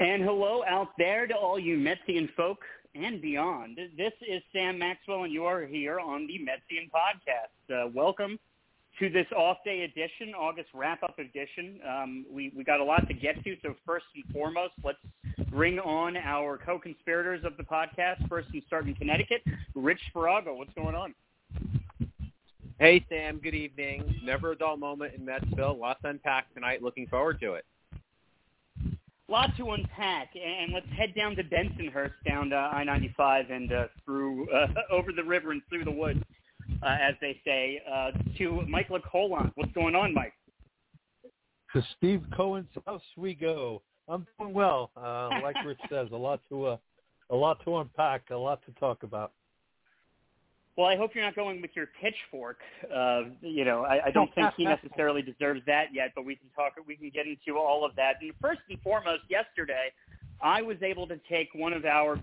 And hello out there to all you Metsian folk and beyond. This is Sam Maxwell, and you are here on the Metsian Podcast. Welcome to this off-day edition, August wrap-up edition. We got a lot to get to, so first and foremost, let's bring on our co-conspirators of the podcast. First, we start in Connecticut. Rich Sparago, what's going on? Hey, Sam. Good evening. Never a dull moment in Metsville. Lots to unpack tonight. Looking forward to it. Lot to unpack, and let's head down to Bensonhurst, down to I-95 and through over the river and through the woods, as they say, to Mike LaColon. What's going on, Mike? To Steve Cohen's house we go. I'm doing well. Like Rich says, a lot to unpack, a lot to talk about. Well, I hope you're not going with your pitchfork. I don't think he necessarily deserves that yet, but we can get into all of that. And first and foremost, yesterday, I was able to take one of our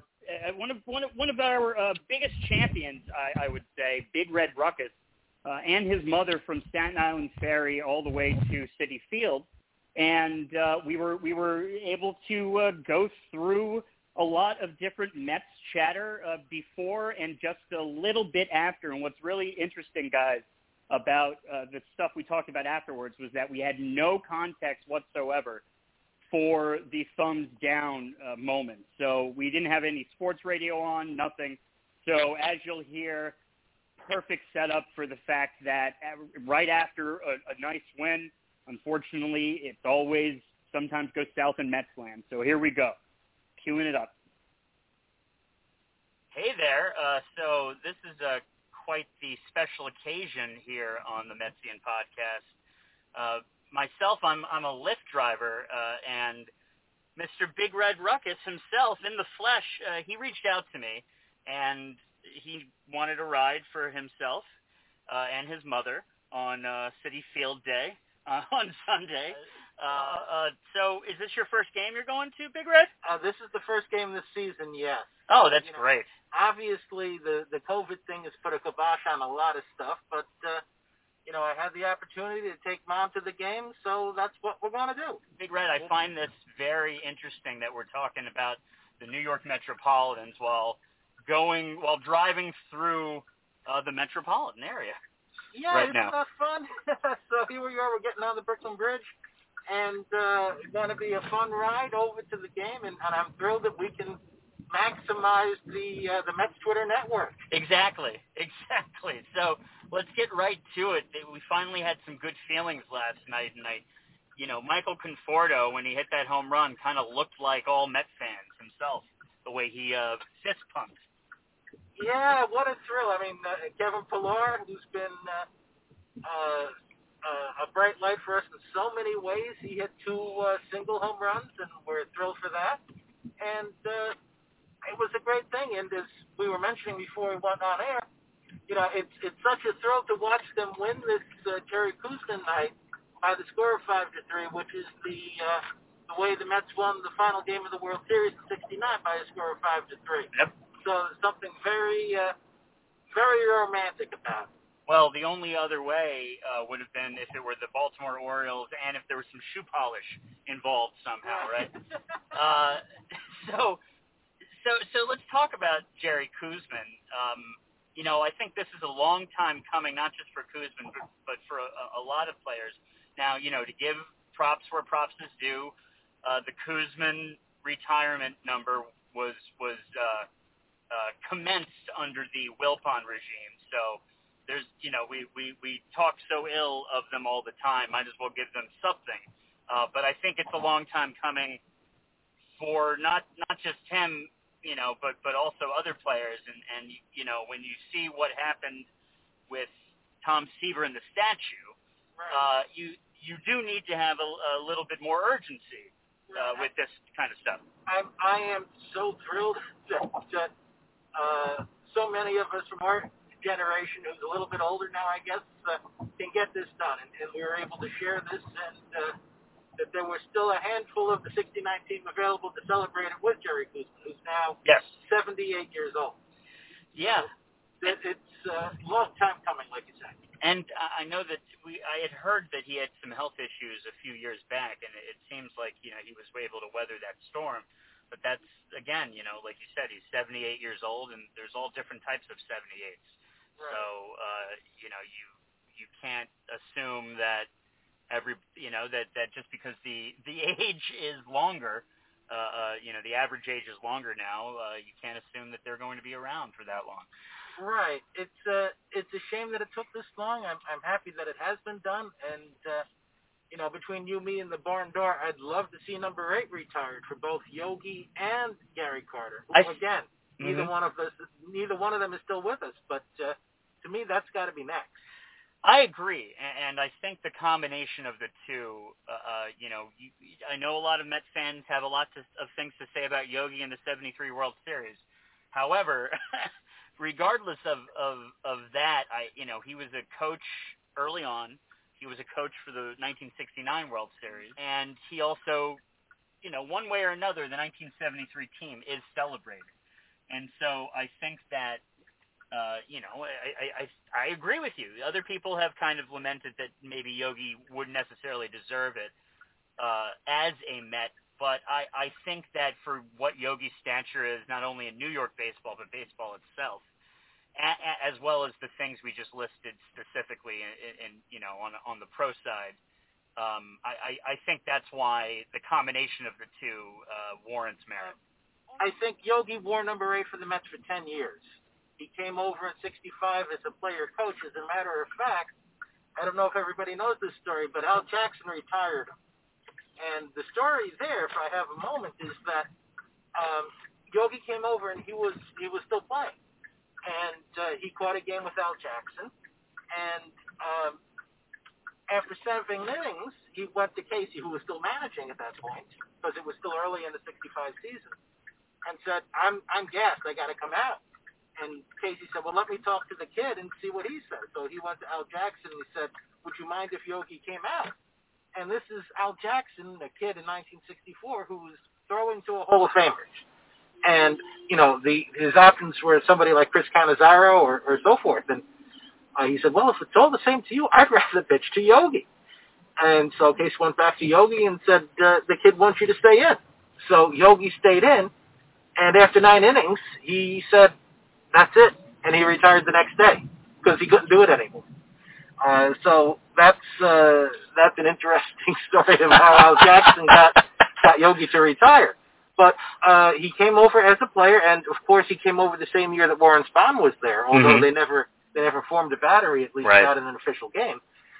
biggest champions, I would say, Big Red Ruckus, and his mother from Staten Island Ferry all the way to Citi Field, and we were able to go through a lot of different Mets chatter before and just a little bit after. And what's really interesting, guys, about the stuff we talked about afterwards was that we had no context whatsoever for the thumbs down moment. So we didn't have any sports radio on, nothing. So as you'll hear, perfect setup for the fact that right after a nice win, unfortunately, it's always sometimes goes south in Mets land. So here we go. Queuing it up. Hey there. So this is quite the special occasion here on the Metsian Podcast. Myself, I'm a Lyft driver, and Mr. Big Red Ruckus himself, in the flesh, he reached out to me, and he wanted a ride for himself and his mother on Citi Field Day on Sunday. So is this your first game you're going to, Big Red? This is the first game this season, yes. Oh, that's great. Obviously, the COVID thing has put a kibosh on a lot of stuff, but, I had the opportunity to take Mom to the game, so that's what we're going to do. Big Red, I find this very interesting that we're talking about the New York Metropolitans while driving through the metropolitan area. Yeah, right isn't now. that fun? So here we are, we're getting on the Brooklyn Bridge, and it's going to be a fun ride over to the game, and I'm thrilled that we can maximize the Mets Twitter network. Exactly. So let's get right to it. We finally had some good feelings last night, and Michael Conforto, when he hit that home run, kind of looked like all Met fans himself, the way he fist pumped. Yeah, what a thrill. I mean, Kevin Pillar, who's been a bright light for us in so many ways. He hit 2 single home runs, and we're thrilled for that. And it was a great thing. And as we were mentioning before we went on air, it's such a thrill to watch them win this Jerry Koosman night by the score of 5-3, which is the way the Mets won the final game of the World Series in '69 by a score of 5-3. Yep. So something very, very romantic about it. Well, the only other way would have been if it were the Baltimore Orioles and if there was some shoe polish involved somehow, right? So let's talk about Jerry Koosman. I think this is a long time coming, not just for Koosman, but for a lot of players. Now, to give props where props is due, the Koosman retirement number was commenced under the Wilpon regime. So there's, we talk so ill of them all the time. Might as well give them something. But I think it's a long time coming for not just him, but also other players. And when you see what happened with Tom Seaver and the statue, Right. You do need to have a little bit more urgency with this kind of stuff. I am so thrilled that so many of us from our generation, who's a little bit older now, I guess, can get this done. And we were able to share this, and that there was still a handful of the '69 team available to celebrate it with Jerry Koosman, who's now 78 years old. Yeah. So it's a long time coming, like you said. And I know that I had heard that he had some health issues a few years back, and it seems like, he was able to weather that storm. But that's, again, like you said, he's 78 years old, and there's all different types of 78s. Right. So, you can't assume that that just because the age is longer, the average age is longer now, you can't assume that they're going to be around for that long. Right. It's a shame that it took this long. I'm happy that it has been done, and between you, me, and the barn door, I'd love to see number 8 retired for both Yogi and Gary Carter. Again, neither one of them is still with us, but to me, that's got to be next. I agree, and I think the combination of the two, I know a lot of Mets fans have a lot of things to say about Yogi in the '73 World Series. However, regardless of that, he was a coach early on. He was a coach for the 1969 World Series, and he also, one way or another, the 1973 team is celebrated. And so I think that, I agree with you. Other people have kind of lamented that maybe Yogi wouldn't necessarily deserve it as a Met, but I think that for what Yogi's stature is, not only in New York baseball, but baseball itself, as well as the things we just listed specifically in on the pro side, I think that's why the combination of the two warrants merit. I think Yogi wore number 8 for the Mets for 10 years. He came over at 65 as a player coach. As a matter of fact, I don't know if everybody knows this story, but Al Jackson retired him. And the story there, if I have a moment, is that Yogi came over and he was still playing. And he caught a game with Al Jackson. And after 7 innings, he went to Casey, who was still managing at that point, because it was still early in the 65 season, and said, I'm gassed. I got to come out. And Casey said, well, let me talk to the kid and see what he says. So he went to Al Jackson and he said, would you mind if Yogi came out? And this is Al Jackson, a kid in 1964, who was throwing to a Hall of Famer. And, his options were somebody like Chris Cannizzaro or so forth. And he said, well, if it's all the same to you, I'd rather pitch to Yogi. And so Casey went back to Yogi and said, the kid wants you to stay in. So Yogi stayed in. And after 9 innings, he said, that's it. And he retired the next day because he couldn't do it anymore. So that's an interesting story of how Al Jackson got Yogi to retire. But he came over as a player, and of course he came over the same year that Warren Spahn was there, although they never formed a battery, at least not in an official game.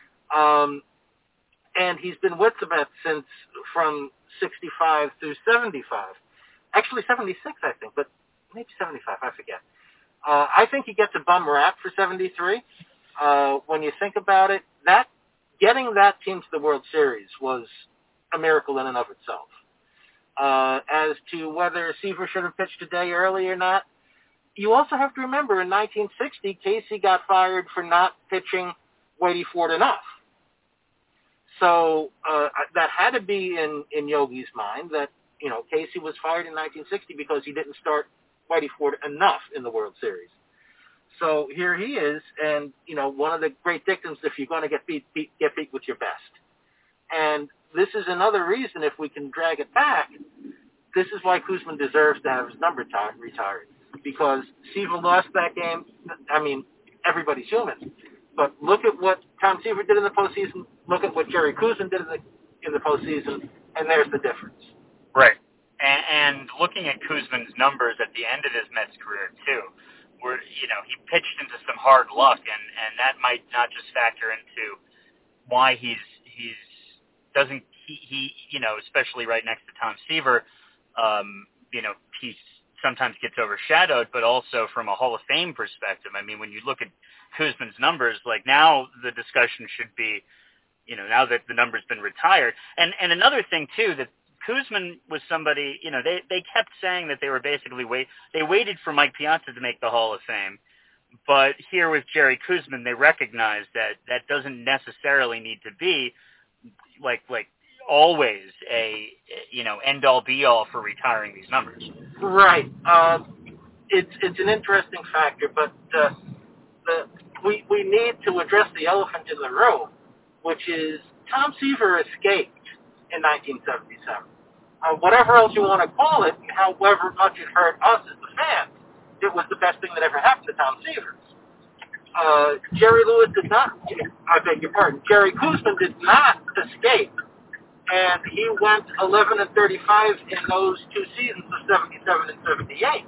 And he's been with the Mets since from 65 through 75. Actually 76, I think, but maybe 75, I forget. I think he gets a bum rap for 73. When you think about it, getting that team to the World Series was a miracle in and of itself. As to whether Seaver should have pitched a day early or not, you also have to remember in 1960, Casey got fired for not pitching Whitey Ford enough. So that had to be in Yogi's mind that, Casey was fired in 1960 because he didn't start Whitey Ford enough in the World Series. So here he is, and, one of the great dictums, if you're going to get beat with your best. And this is another reason, if we can drag it back, this is why Koosman deserves to have his number retired. Because Seaver lost that game. I mean, everybody's human. But look at what Tom Seaver did in the postseason. Look at what Jerry Koosman did in the postseason, and there's the difference. Right. And looking at Koosman's numbers at the end of his Mets career, too, where, he pitched into some hard luck, and that might not just factor into why he especially right next to Tom Seaver, he sometimes gets overshadowed, but also from a Hall of Fame perspective. I mean, when you look at Koosman's numbers, like now the discussion should be, now that the number's been retired. And another thing, too, that Koosman was somebody, they kept saying that they were basically they waited for Mike Piazza to make the Hall of Fame. But here with Jerry Koosman, they recognized that doesn't necessarily need to be like always a end all be all for retiring these numbers. Right. It's an interesting factor, but we need to address the elephant in the room, which is Tom Seaver escaped in 1977. Whatever else you want to call it, however much it hurt us as the fans, it was the best thing that ever happened to Tom Seaver. Jerry Lewis did not, I beg your pardon, Jerry Koosman did not escape, and he went 11-35 in those two seasons of 77 and 78.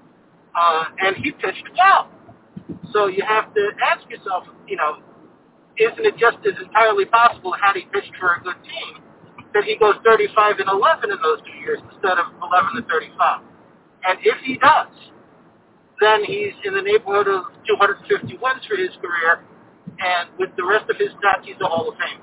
And he pitched well. So you have to ask yourself, isn't it just as entirely possible, had he pitched for a good team, that he goes 35-11 in those 2 years instead of 11-35? And if he does, then he's in the neighborhood of 250 wins for his career, and with the rest of his stats, he's a Hall of Famer.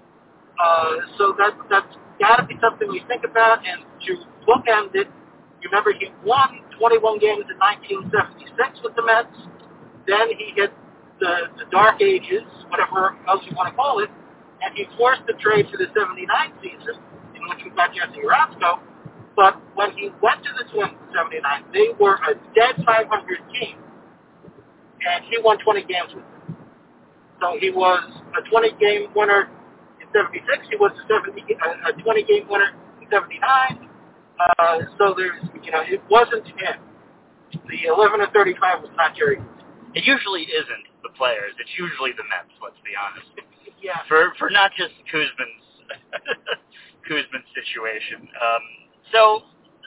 So that's got to be something we think about, and to bookend it, you remember he won 21 games in 1976 with the Mets. Then he hit the dark ages, whatever else you want to call it, and he forced the trade for the 79 season, in which we got Jesse Orozco. But when he went to the Twins in 79, they were a dead 500 team, and he won 20 games with them. So he was a 20-game winner in 76. He was a 20-game winner in 79. So there's, it wasn't him. The 11-35 was not Jerry. It usually isn't the players. It's usually the Mets, let's be honest. Yeah. For not just Koosman's situation. So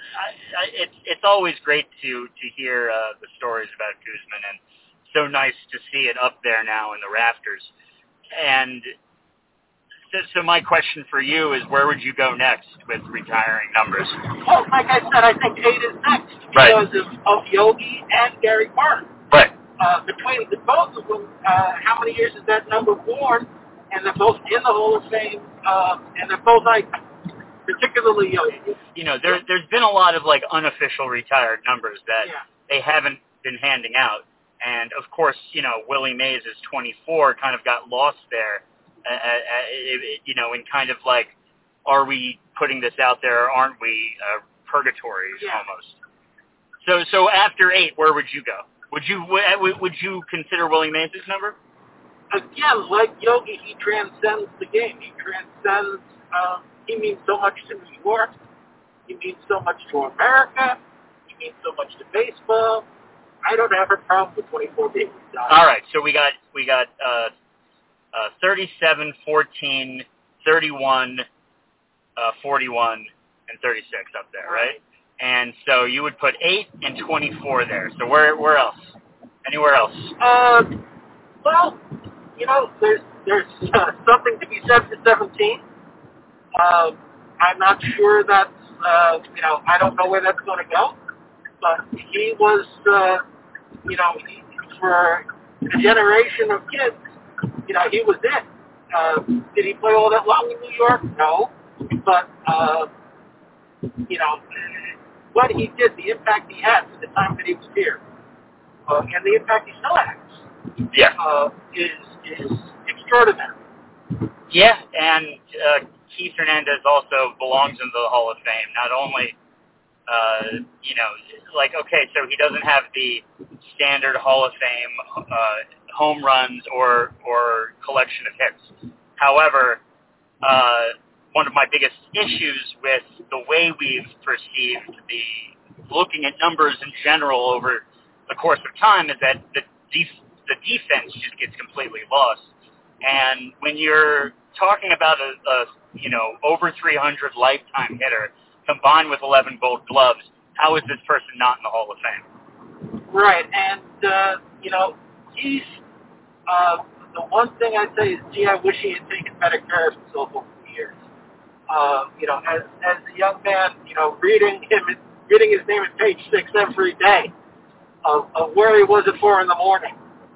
it's always great to hear the stories about Koosman, and so nice to see it up there now in the rafters. And so my question for you is, where would you go next with retiring numbers? Well, like I said, I think 8 is next because of Yogi and Gary Carter. Right. Between the both of them, how many years is that number worn? And they're both in the Hall of Fame, and they're both particularly Yogi. There's been a lot of unofficial retired numbers that they haven't been handing out, and of course, Willie Mays is 24, kind of got lost there. In kind of are we putting this out there or aren't we, purgatory almost. So after 8, where would you go? Would you consider Willie Mays' number? Again, like Yogi, he transcends the game. He transcends, he means so much to New York. He means so much to America. He means so much to baseball. I don't have a problem with 24 being retired. All right, so we got 37, 14, 31, 41, and 36 up there, right? And so you would put 8 and 24 there. So where else? Anywhere else? Well, there's something to be said for 17. I'm not sure that's, I don't know where that's going to go. But he was, for a generation of kids, he was it. Did he play all that long in New York? No. But, what he did, the impact he had at the time that he was here, and the impact he still has, is extraordinary. Yeah, and Keith Hernandez also belongs into the Hall of Fame. Not only, okay, so he doesn't have the standard Hall of Fame home runs or collection of hits. However, one of my biggest issues with the way we've perceived looking at numbers in general over the course of time is that the defense just gets completely lost. And when you're talking about a over 300 lifetime hitter combined with 11 Gold Gloves, how is this person not in the Hall of Fame? Right, and he's the one thing I'd say is, I wish he had taken better care of himself over the years. As a young man, reading his name at page 6 every day of where he was at 4 in the morning.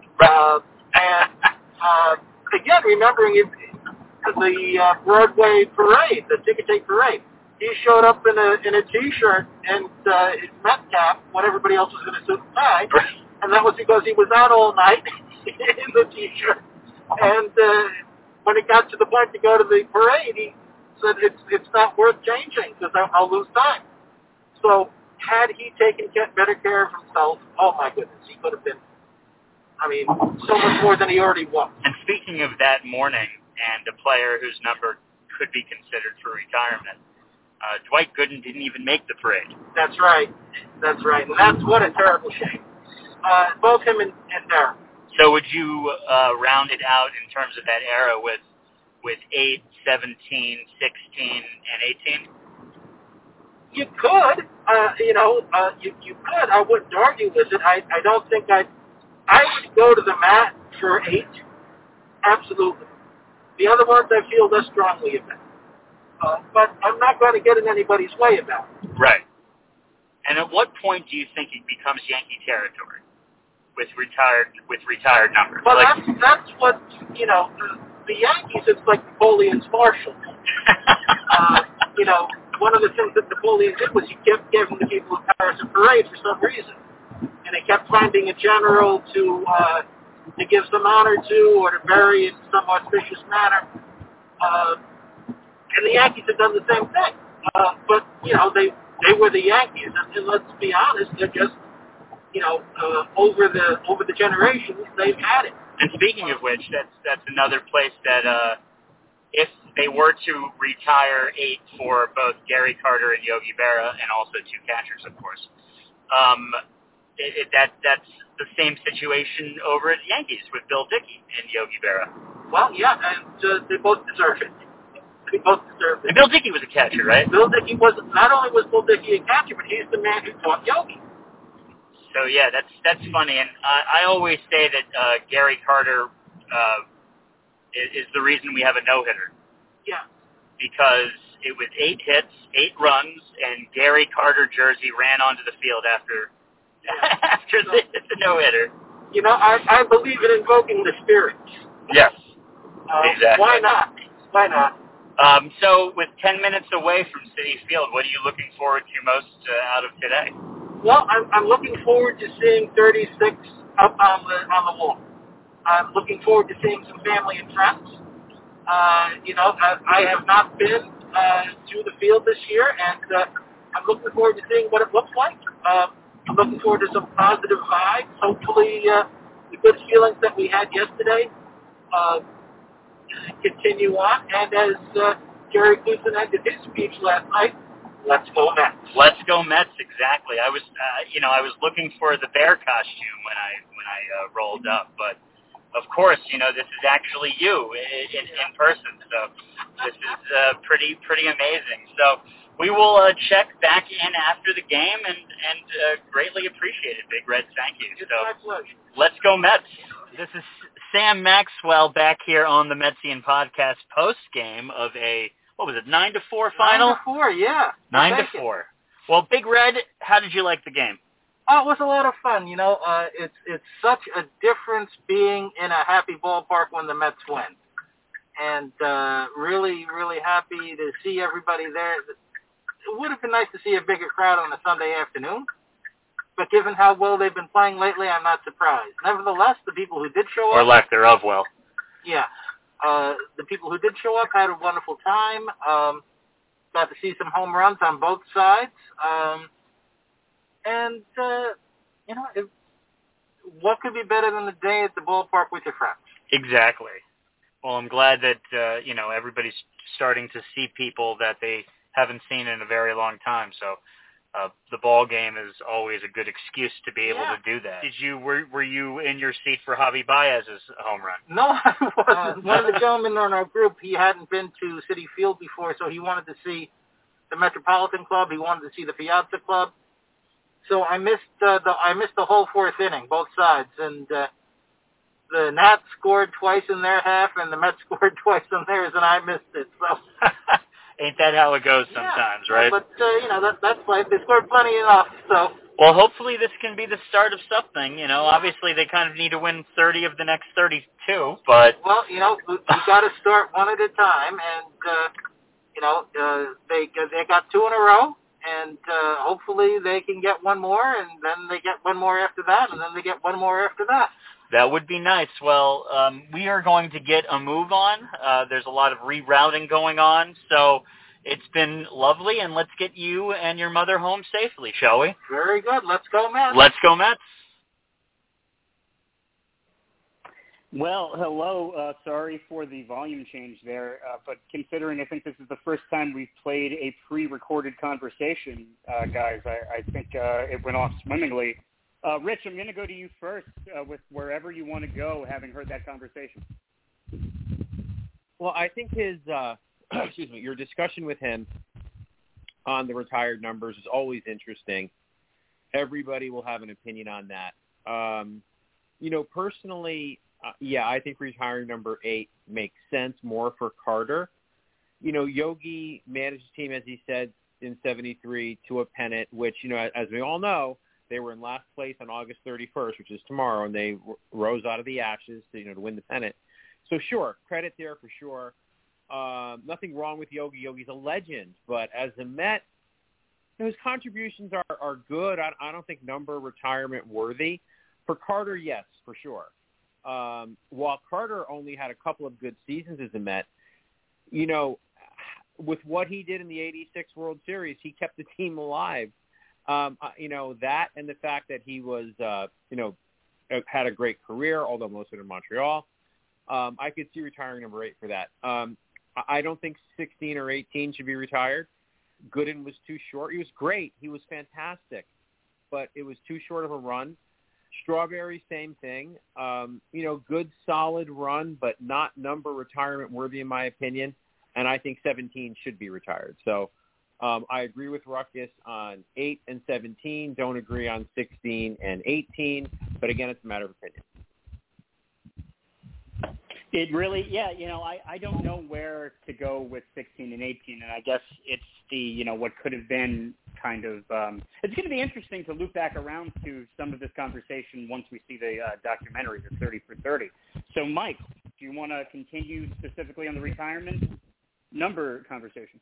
Again, remembering the Broadway parade, the ticket tape parade, he showed up in a T-shirt and his Met cap when everybody else was in a suit and tie, and that was because he was out all night in the T-shirt. And when it got to the point to go to the parade, he said it's not worth changing because I'll lose time. So had he taken better care of himself, oh my goodness, he could have been I mean, so much more than he already was. And speaking of that morning and a player whose number could be considered for retirement, Dwight Gooden didn't even make the parade. That's right. That's right. And that's what a terrible shame. Both him and Darryl. So would you round it out in terms of that era with 8, 17, 16, and 18? You could, you could. I wouldn't argue with it. I don't think I would go to the mat for 8. Absolutely. The other ones I feel less strongly about. But I'm not going to get in anybody's way about it. Right. And at what point do you think it becomes Yankee territory with retired numbers? Well, that's what, the Yankees, it's like Napoleon's marshals. One of the things that Napoleon did was he kept giving the people of Paris a parade for some reason. And they kept finding a general to give some honor to or to bury in some auspicious manner. And the Yankees have done the same thing. But, they were the Yankees. And let's be honest, they're just, over the generations, they've had it. And speaking of which, that's another place that if they were to retire 8 for both Gary Carter and Yogi Berra, and also 2 catchers, of course, that's the same situation over at the Yankees with Bill Dickey and Yogi Berra. Well, yeah, and they both deserve it. They both deserve it. And Bill Dickey was a catcher, right? Bill Dickey not only was Bill Dickey a catcher, but he's the man who taught Yogi. So yeah, that's funny, and I always say that Gary Carter is the reason we have a no-hitter. Yeah. Because it was 8 hits, 8 runs, and Gary Carter jersey ran onto the field after the no-hitter. I believe in invoking the spirits. Yes, exactly. Why not? Why not? So with 10 minutes away from Citi Field, what are you looking forward to most out of today? Well, I'm looking forward to seeing 36 up on the wall. I'm looking forward to seeing some family and friends. I have not been to the field this year, and I'm looking forward to seeing what it looks like. I'm looking forward to some positive vibes. Hopefully, the good feelings that we had yesterday continue on. And as Jerry Cluson ended his speech last night, let's go Mets. Let's go Mets, exactly. I was, I was looking for the bear costume when I rolled up, but of course, this is actually you in person. So this is pretty amazing. So we will check back in after the game and greatly appreciate it, Big Red. Thank you. It's my pleasure. Let's go Mets. This is Sam Maxwell back here on the Metsian Podcast post game of a. What was it, 9-4 final? 9-4, yeah. 9-4. Well, Big Red, how did you like the game? Oh, it was a lot of fun. It's such a difference being in a happy ballpark when the Mets win. And really, really happy to see everybody there. It would have been nice to see a bigger crowd on a Sunday afternoon. But given how well they've been playing lately, I'm not surprised. Nevertheless, the people who did show up... Or lack thereof, well. Yeah. The people who did show up had a wonderful time. Got to see some home runs on both sides. What could be better than a day at the ballpark with your friends? Exactly. Well, I'm glad that, everybody's starting to see people that they haven't seen in a very long time. So the ball game is always a good excuse to be able to do that. Were you in your seat for Javi Baez's home run? No, I wasn't. One of the gentlemen in our group, he hadn't been to Citi Field before, so he wanted to see the Metropolitan Club. He wanted to see the Piazza Club. So I missed the whole fourth inning, both sides, and the Nats scored twice in their half, and the Mets scored twice in theirs, and I missed it. So. Ain't that how it goes sometimes, right? But, that's life. They scored plenty enough, so. Well, hopefully this can be the start of something. Obviously they kind of need to win 30 of the next 32, but... Well, we got to start one at a time, and, they got 2 in a row, and hopefully they can get one more, and then they get one more after that, and then they get one more after that. That would be nice. Well, we are going to get a move on. There's a lot of rerouting going on, so it's been lovely, and let's get you and your mother home safely, shall we? Very good. Let's go, Mets. Let's go, Mets. Well, hello. Sorry for the volume change there, but considering I think this is the first time we've played a pre-recorded conversation, guys, I think it went off swimmingly. Rich, I'm going to go to you first with wherever you want to go, having heard that conversation. Well, I think his, your discussion with him on the retired numbers is always interesting. Everybody will have an opinion on that. Personally, I think retiring number 8 makes sense more for Carter. Yogi managed the team, as he said, in 73 to a pennant, which, as we all know, they were in last place on August 31st, which is tomorrow, and they rose out of the ashes to win the pennant. So, sure, credit there for sure. Nothing wrong with Yogi. Yogi's a legend, but as a Met, his contributions are good. I don't think number retirement worthy. For Carter, yes, for sure. While Carter only had a couple of good seasons as a Met, with what he did in the 86 World Series, he kept the team alive. That and the fact that he was, had a great career, although most of it in Montreal. I could see retiring number 8 for that. I don't think 16 or 18 should be retired. Gooden was too short. He was great. He was fantastic, but it was too short of a run. Strawberry, same thing. Good, solid run, but not number retirement worthy in my opinion. And I think 17 should be retired. So I agree with Ruckus on 8 and 17. Don't agree on 16 and 18. But again, it's a matter of opinion. It really, I don't know where to go with 16 and 18, and I guess it's the, what could have been kind of, it's going to be interesting to loop back around to some of this conversation once we see the documentary, the 30 for 30. So, Mike, do you want to continue specifically on the retirement number conversation?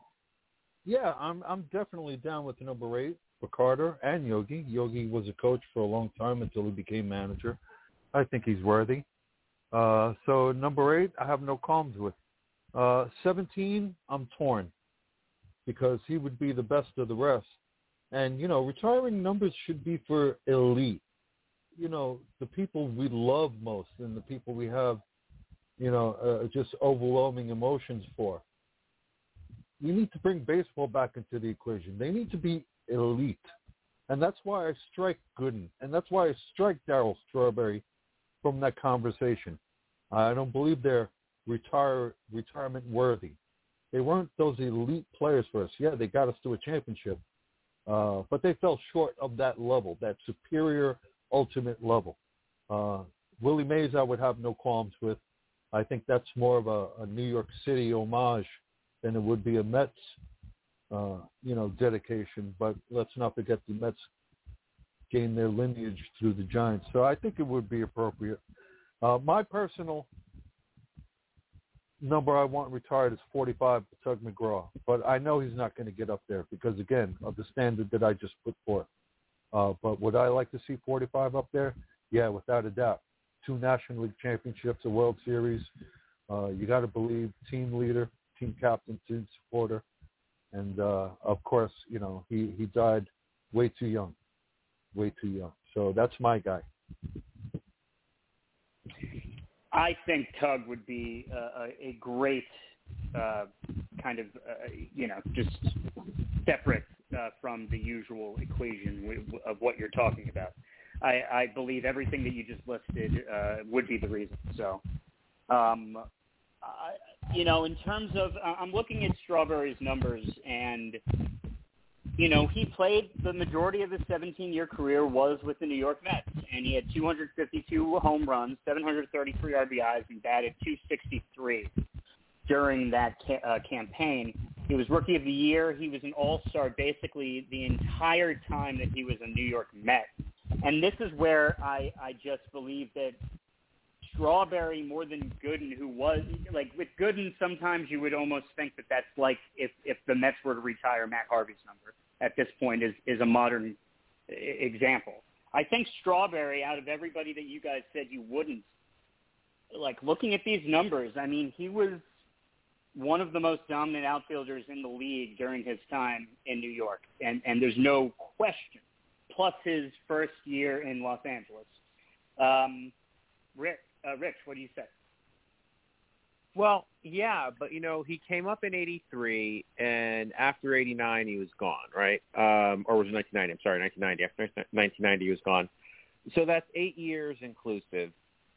I'm definitely down with the number 8 for Carter and Yogi. Yogi was a coach for a long time until he became manager. I think he's worthy. So number 8, I have no qualms with. 17, I'm torn because he would be the best of the rest. And, retiring numbers should be for elite. The people we love most and the people we have, just overwhelming emotions for. We need to bring baseball back into the equation. They need to be elite. And that's why I strike Gooden. And that's why I strike Darryl Strawberry from that conversation. I don't believe they're retirement worthy. They weren't those elite players for us. Yeah, they got us to a championship, but they fell short of that level, that superior ultimate level. Willie Mays, I would have no qualms with. I think that's more of a New York City homage than it would be a Mets, dedication. But let's not forget the Mets gained their lineage through the Giants. So I think it would be appropriate. My personal number I want retired is 45 for Tug McGraw, but I know he's not going to get up there because, again, of the standard that I just put forth. But would I like to see 45 up there? Yeah, without a doubt. 2 National League championships, a World Series. You got to believe team leader, team captain, team supporter. And, of course, he died way too young. So that's my guy. I think Tug would be a great kind of, just separate from the usual equation of what you're talking about. I believe everything that you just listed would be the reason. So, in terms of, I'm looking at Strawberry's numbers, and he played the majority of his 17-year career was with the New York Mets, and he had 252 home runs, 733 RBIs, and batted .263 during that campaign. He was Rookie of the Year. He was an all-star basically the entire time that he was a New York Met. And this is where I just believe that Strawberry more than Gooden, who was, like with Gooden, sometimes you would almost think that that's like if the Mets were to retire Matt Harvey's number at this point is a modern example. I think Strawberry, out of everybody that you guys said you wouldn't, like looking at these numbers, I mean, he was one of the most dominant outfielders in the league during his time in New York, and there's no question, plus his first year in Los Angeles. Rick, Rich, what do you say? Well, yeah, but, he came up in 83, and after 89, he was gone, right? Or was it 1990? I'm sorry, 1990. After 1990, he was gone. So that's 8 years inclusive.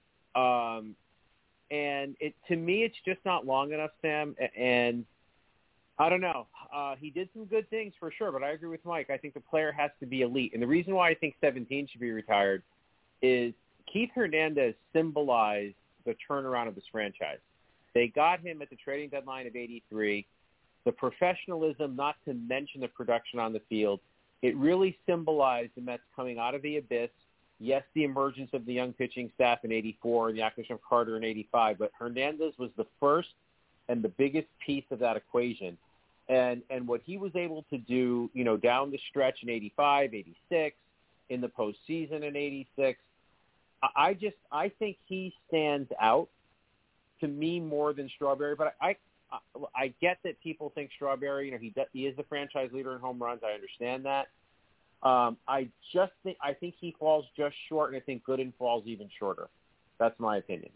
And to me, it's just not long enough, Sam, and I don't know. He did some good things for sure, but I agree with Mike. I think the player has to be elite. And the reason why I think 17 should be retired is Keith Hernandez symbolized the turnaround of this franchise. They got him at the trading deadline of 83. The professionalism, not to mention the production on the field, it really symbolized the Mets coming out of the abyss. Yes, the emergence of the young pitching staff in 84 and the acquisition of Carter in 85, but Hernandez was the first and the biggest piece of that equation. And what he was able to do, down the stretch in 85, 86, in the postseason in 86, I think he stands out to me more than Strawberry. But I get that people think Strawberry, he is the franchise leader in home runs. I understand that. I think he falls just short, and I think Gooden falls even shorter. That's my opinion.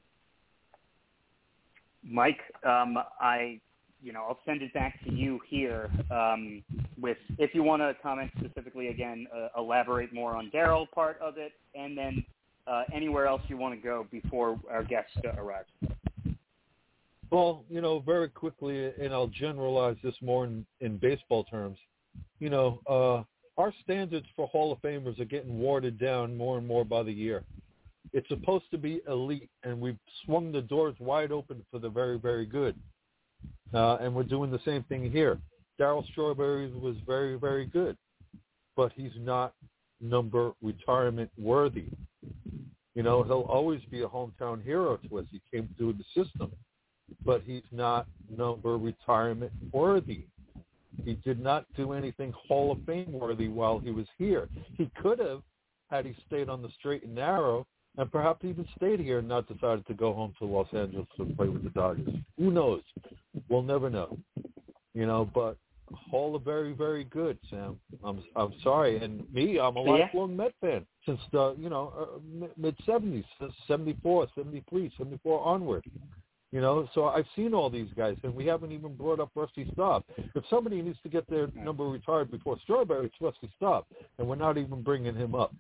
Mike, I'll send it back to you here with, if you want to comment specifically again, elaborate more on Darryl part of it, and then anywhere else you want to go before our guest arrives. Well, very quickly, and I'll generalize this more in baseball terms, our standards for Hall of Famers are getting watered down more and more by the year. It's supposed to be elite, and we've swung the doors wide open for the very, very good. And we're doing the same thing here. Darryl Strawberry was very, very good, but he's not number retirement worthy. He'll always be a hometown hero to us. He came through the system, but he's not number retirement worthy. He did not do anything Hall of Fame worthy while he was here. He could have, had he stayed on the straight and narrow, and perhaps even stayed here and not decided to go home to Los Angeles to play with the Dodgers. Who knows? We'll never know. But Hall of very, very good, Sam. I'm sorry. And me, I'm a lifelong Met fan since the, mid-70s, 74, 73, 74 onward. So I've seen all these guys, and we haven't even brought up Rusty Staub. If somebody needs to get their number retired before Strawberry, it's Rusty Staub, and we're not even bringing him up.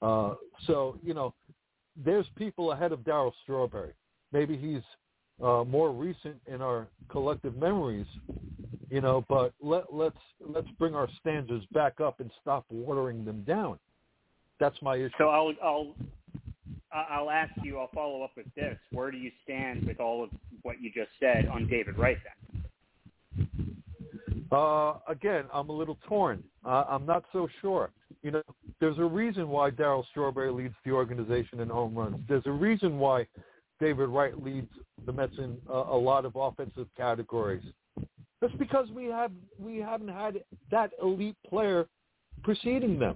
There's people ahead of Darryl Strawberry. Maybe he's more recent in our collective memories, but let's bring our standards back up and stop watering them down. That's my issue. So I'll ask you, I'll follow up with this. Where do you stand with all of what you just said on David Wright then? Again, I'm a little torn. I'm not so sure. There's a reason why Darryl Strawberry leads the organization in home runs. There's a reason why David Wright leads the Mets in a lot of offensive categories. That's because we haven't had that elite player preceding them.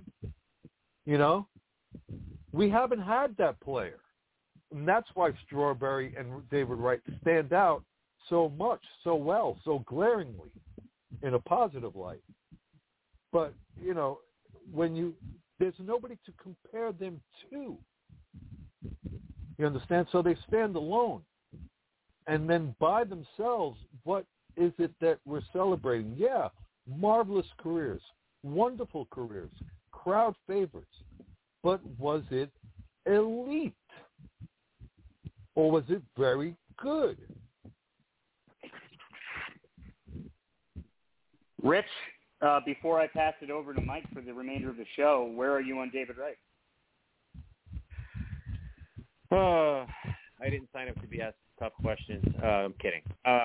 We haven't had that player. And that's why Strawberry and David Wright stand out so much, so well, so glaringly in a positive light. But, there's nobody to compare them to. You understand? So they stand alone. And then by themselves, what is it that we're celebrating? Yeah, marvelous careers, wonderful careers, crowd favorites. But was it elite? Or was it very good? Rich, before I pass it over to Mike for the remainder of the show, where are you on David Wright? I didn't sign up to be asked tough questions. I'm kidding.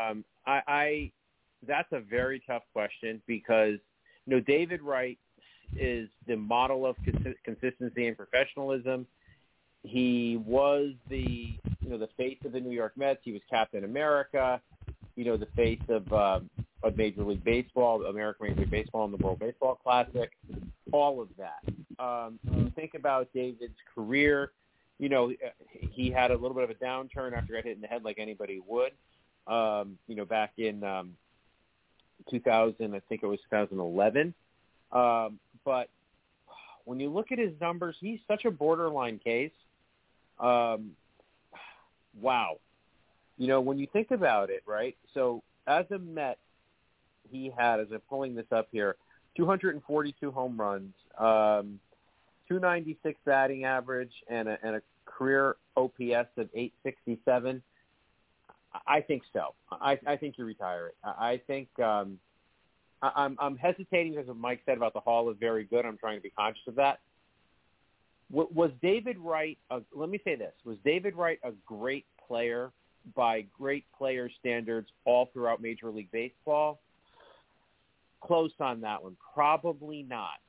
That's a very tough question because, David Wright is the model of consistency and professionalism. He was the face of the New York Mets. He was Captain America, the face of Major League Baseball, American Major League Baseball, and the World Baseball Classic, all of that. You think about David's career, he had a little bit of a downturn after he got hit in the head like anybody would, back in 2000, I think it was 2011. But when you look at his numbers, he's such a borderline case. wow. When you think about it, right? So as a Met, he had, as I'm pulling this up here, 242 home runs, 296 batting average, and a career OPS of 867. I think so. I think you retire it. I think I'm hesitating because of what Mike said about the Hall is very good. I'm trying to be conscious of that. Was David Wright, let me say this, was David Wright a great player by great player standards all throughout Major League Baseball? Close on that one. Probably not.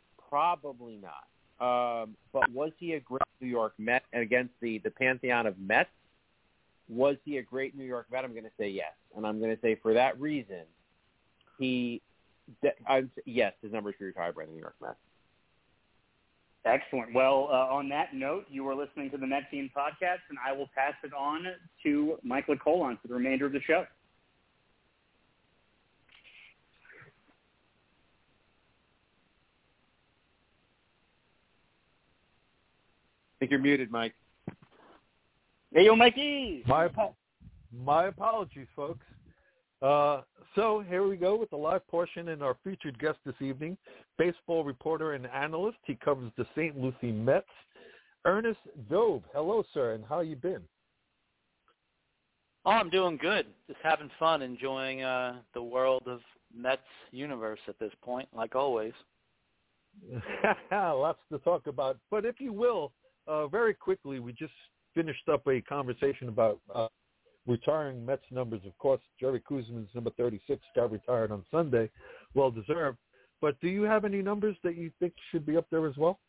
But was he a great New York Met against the pantheon of Mets? Was he a great New York Met? I'm going to say yes. And I'm going to say for that reason, yes, his number should be retired by the New York Mets. Excellent. Well, on that note, you are listening to the Metsian Podcast, and I will pass it on to Mike LeColon for the remainder of the show. I think you're muted, Mike. Hey, yo, Mikey! My apologies, folks. So here we go with the live portion and our featured guest this evening, baseball reporter and analyst. He covers the St. Lucie Mets, Ernest Dove. Hello, sir, and how you been? Oh, I'm doing good. Just having fun, enjoying the world of Mets universe at this point, like always. Lots to talk about. But if you will, very quickly, we just finished up a conversation about retiring Mets numbers. Of course, Jerry Koosman's number 36 got retired on Sunday. Well deserved. But do you have any numbers that you think should be up there as well?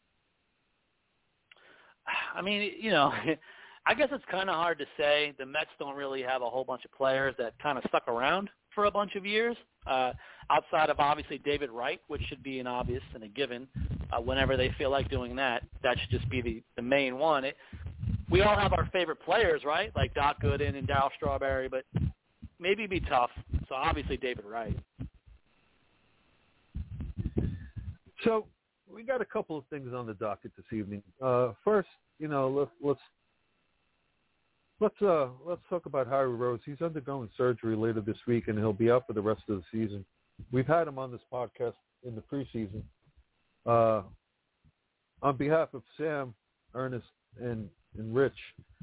I mean, I guess it's kind of hard to say. The Mets don't really have a whole bunch of players that kind of stuck around for a bunch of years, outside of obviously David Wright, which should be an obvious and a given. Whenever they feel like doing that, that should just be the main one. We all have our favorite players, right? Like Doc Gooden and Darryl Strawberry, but maybe it'd be tough. So obviously David Wright. So we got a couple of things on the docket this evening. First, let's talk about Harry Rose. He's undergoing surgery later this week, and he'll be out for the rest of the season. We've had him on this podcast in the preseason. On behalf of Sam, Ernest, and Rich,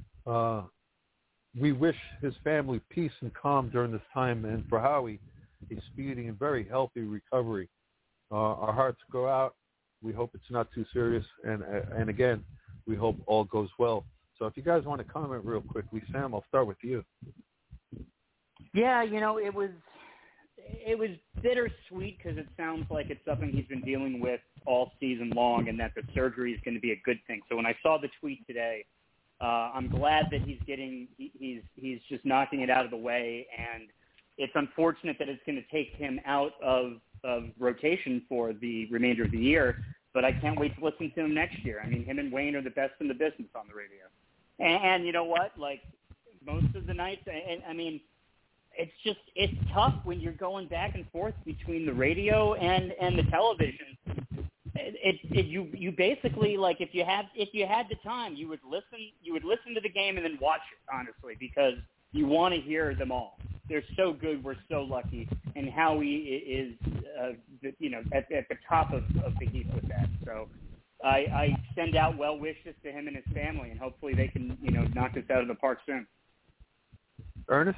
we wish his family peace and calm during this time, and for Howie, a speedy and very healthy recovery. Our hearts go out. We hope it's not too serious, and again, we hope all goes well. So if you guys want to comment real quickly, Sam, I'll start with you. Yeah, it was bittersweet because it sounds like it's something he's been dealing with all season long, and that the surgery is going to be a good thing. So when I saw the tweet today, I'm glad that he's just knocking it out of the way, and it's unfortunate that it's going to take him out of rotation for the remainder of the year, but I can't wait to listen to him next year. I mean, him and Wayne are the best in the business on the radio. And you know what? Like, most of the nights, I mean, it's tough when you're going back and forth between the radio and the television. You basically, like, if you had the time, you would listen to the game and then watch it, honestly, because you want to hear them all. They're so good. We're so lucky. And Howie is, at the top of the heap with that. So I send out well wishes to him and his family, and hopefully they can, knock this out of the park soon. Ernest?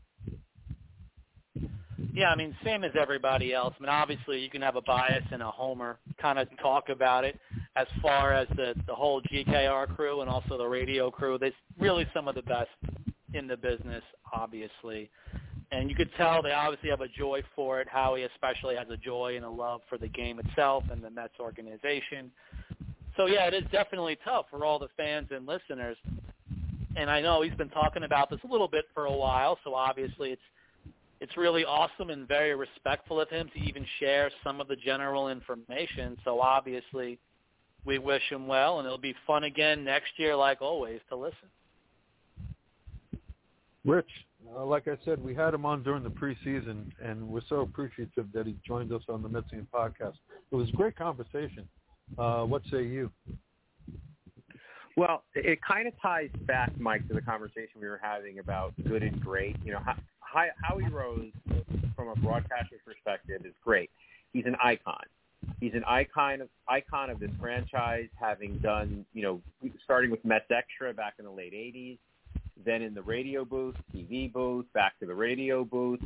Yeah, I mean, same as everybody else. I mean, obviously you can have a bias and a homer kind of talk about it as far as the whole GKR crew and also the radio crew. They're really some of the best in the business, obviously. And you could tell they obviously have a joy for it. Howie especially has a joy and a love for the game itself and the Mets organization. So, yeah, it is definitely tough for all the fans and listeners. And I know he's been talking about this a little bit for a while, so obviously it's really awesome and very respectful of him to even share some of the general information. So obviously we wish him well, and it'll be fun again next year, like always, to listen. Rich, like I said, we had him on during the preseason, and we're so appreciative that he joined us on the Metsian podcast. It was a great conversation. What say you? Well, it kind of ties back, Mike, to the conversation we were having about good and great. You know, Howie Rose, from a broadcaster's perspective, is great. He's an icon. He's an icon of this franchise, having done, you know, starting with Mets Extra back in the late 80s, then in the radio booth, TV booth, back to the radio booth.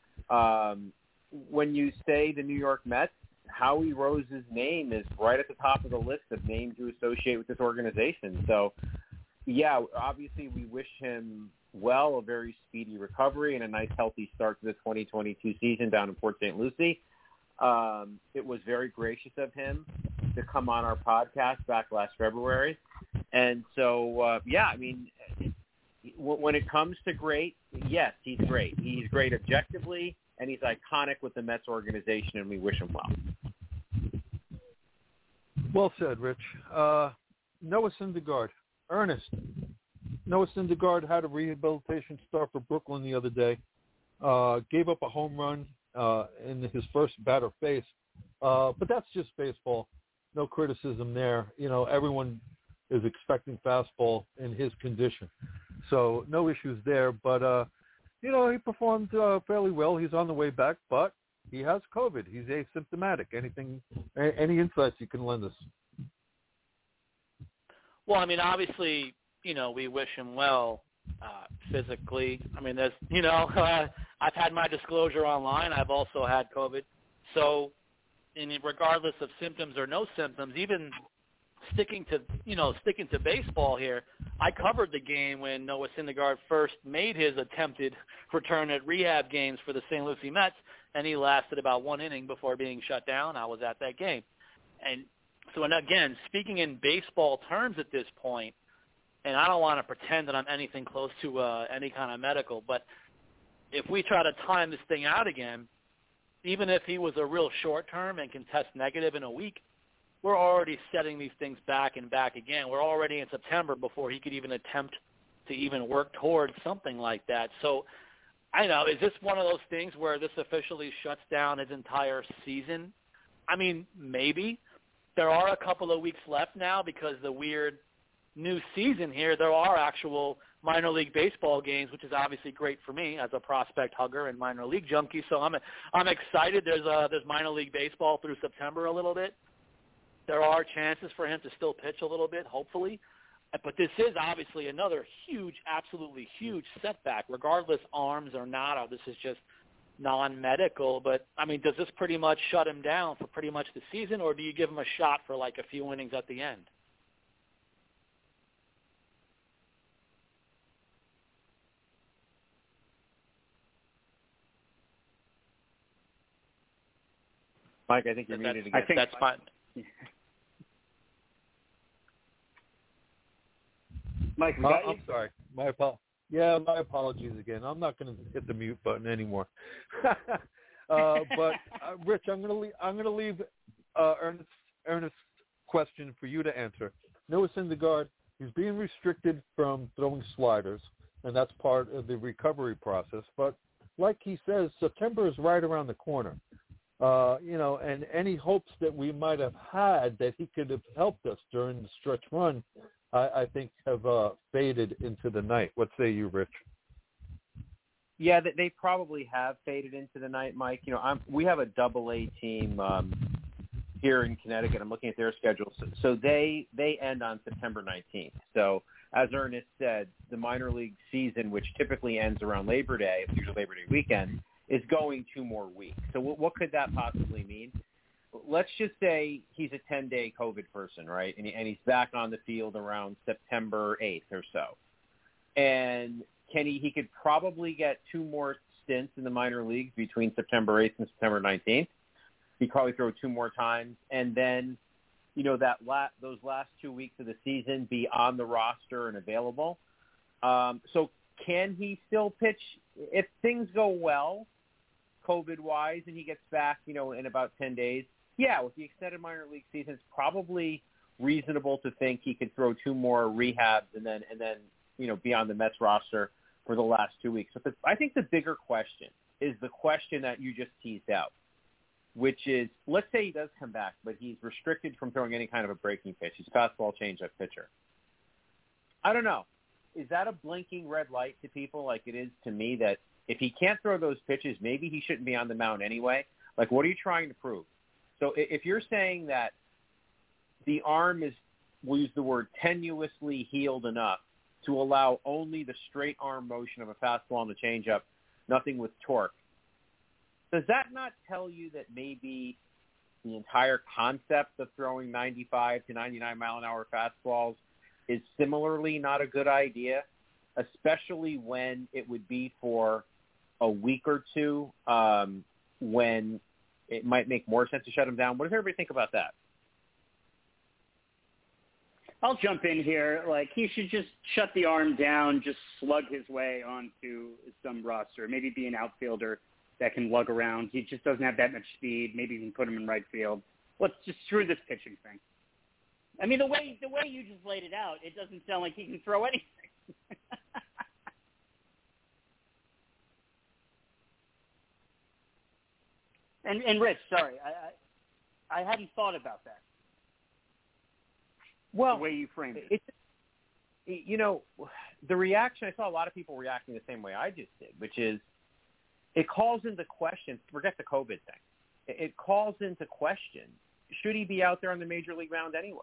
When you say the New York Mets, Howie Rose's name is right at the top of the list of names to associate with this organization. So, yeah, obviously we wish him well, a very speedy recovery and a nice, healthy start to the 2022 season down in Port St. Lucie. It was very gracious of him to come on our podcast back last February. And so, yeah, I mean, when it comes to great, yes, he's great. He's great objectively, and he's iconic with the Mets organization, and we wish him well. Well said, Rich. Noah Syndergaard. Ernest. Noah Syndergaard had a rehabilitation start for Brooklyn the other day. Gave up a home run in his first batter face. But that's just baseball. No criticism there. You know, everyone is expecting fastball in his condition. So no issues there. But, you know, he performed fairly well. He's on the way back, but he has COVID. He's asymptomatic. Any insights you can lend us? Well, I mean, obviously, you know, we wish him well physically. I mean, there's, you know, I've had my disclosure online. I've also had COVID. So, regardless of symptoms or no symptoms, even sticking to baseball here, I covered the game when Noah Syndergaard first made his attempted return at rehab games for the St. Lucie Mets, and he lasted about one inning before being shut down. I was at that game. And so, and again, speaking in baseball terms at this point, and I don't want to pretend that I'm anything close to any kind of medical, but if we try to time this thing out again, even if he was a real short term and can test negative in a week, we're already setting these things back and back again. We're already in September before he could even attempt to even work towards something like that. So, I know, is this one of those things where this officially shuts down his entire season? I mean, maybe. There are a couple of weeks left now because the weird new season here, there are actual minor league baseball games, which is obviously great for me as a prospect hugger and minor league junkie. So I'm excited. There's minor league baseball through September a little bit. There are chances for him to still pitch a little bit, hopefully. But this is obviously another huge, absolutely huge setback, regardless arms or not. Or this is just non-medical. But, I mean, does this pretty much shut him down for pretty much the season, or do you give him a shot for like a few innings at the end? Mike, I think you're muted again. I think that's fine. Mike, we got you? I'm sorry. My apologies again. I'm not going to hit the mute button anymore. But Rich, I'm going to leave Ernest's question for you to answer. Noah Syndergaard, he's being restricted from throwing sliders, and that's part of the recovery process. But like he says, September is right around the corner. You know, and any hopes that we might have had that he could have helped us during the stretch run, I think have faded into the night. What say you, Rich? Yeah, they probably have faded into the night, Mike. You know, we have a Double-A team here in Connecticut. I'm looking at their schedule. So they end on September 19th. So as Ernest said, the minor league season, which typically ends around Labor Day, it's usually Labor Day weekend, is going 2 more weeks. So what could that possibly mean? Let's just say he's a 10-day COVID person, right? And he's back on the field around September 8th or so. And he could probably get 2 more stints in the minor leagues between September 8th and September 19th. He'd probably throw 2 more times. And then, you know, those last 2 weeks of the season be on the roster and available. So can he still pitch if things go well, COVID-wise, and he gets back, you know, in about 10 days? Yeah, with the extended minor league season, it's probably reasonable to think he could throw 2 more rehabs and then you know, be on the Mets roster for the last 2 weeks. But I think the bigger question is the question that you just teased out, which is, let's say he does come back, but he's restricted from throwing any kind of a breaking pitch. He's a fastball changeup pitcher. I don't know. Is that a blinking red light to people like it is to me that if he can't throw those pitches, maybe he shouldn't be on the mound anyway? Like, what are you trying to prove? So if you're saying that the arm is, we'll use the word, tenuously healed enough to allow only the straight arm motion of a fastball and a changeup, nothing with torque, does that not tell you that maybe the entire concept of throwing 95 to 99 mile an hour fastballs is similarly not a good idea, especially when it would be for a week or two when it might make more sense to shut him down? What does everybody think about that? I'll jump in here. Like, he should just shut the arm down, just slug his way onto some roster, maybe be an outfielder that can lug around. He just doesn't have that much speed. Maybe you can put him in right field. Let's just screw this pitching thing. I mean, the way you just laid it out, it doesn't sound like he can throw anything. and Rich, sorry, I hadn't thought about that. Well, the way you framed it. You know, the reaction, I saw a lot of people reacting the same way I just did, which is it calls into question, forget the COVID thing, it calls into question, should he be out there on the major league mound anyway?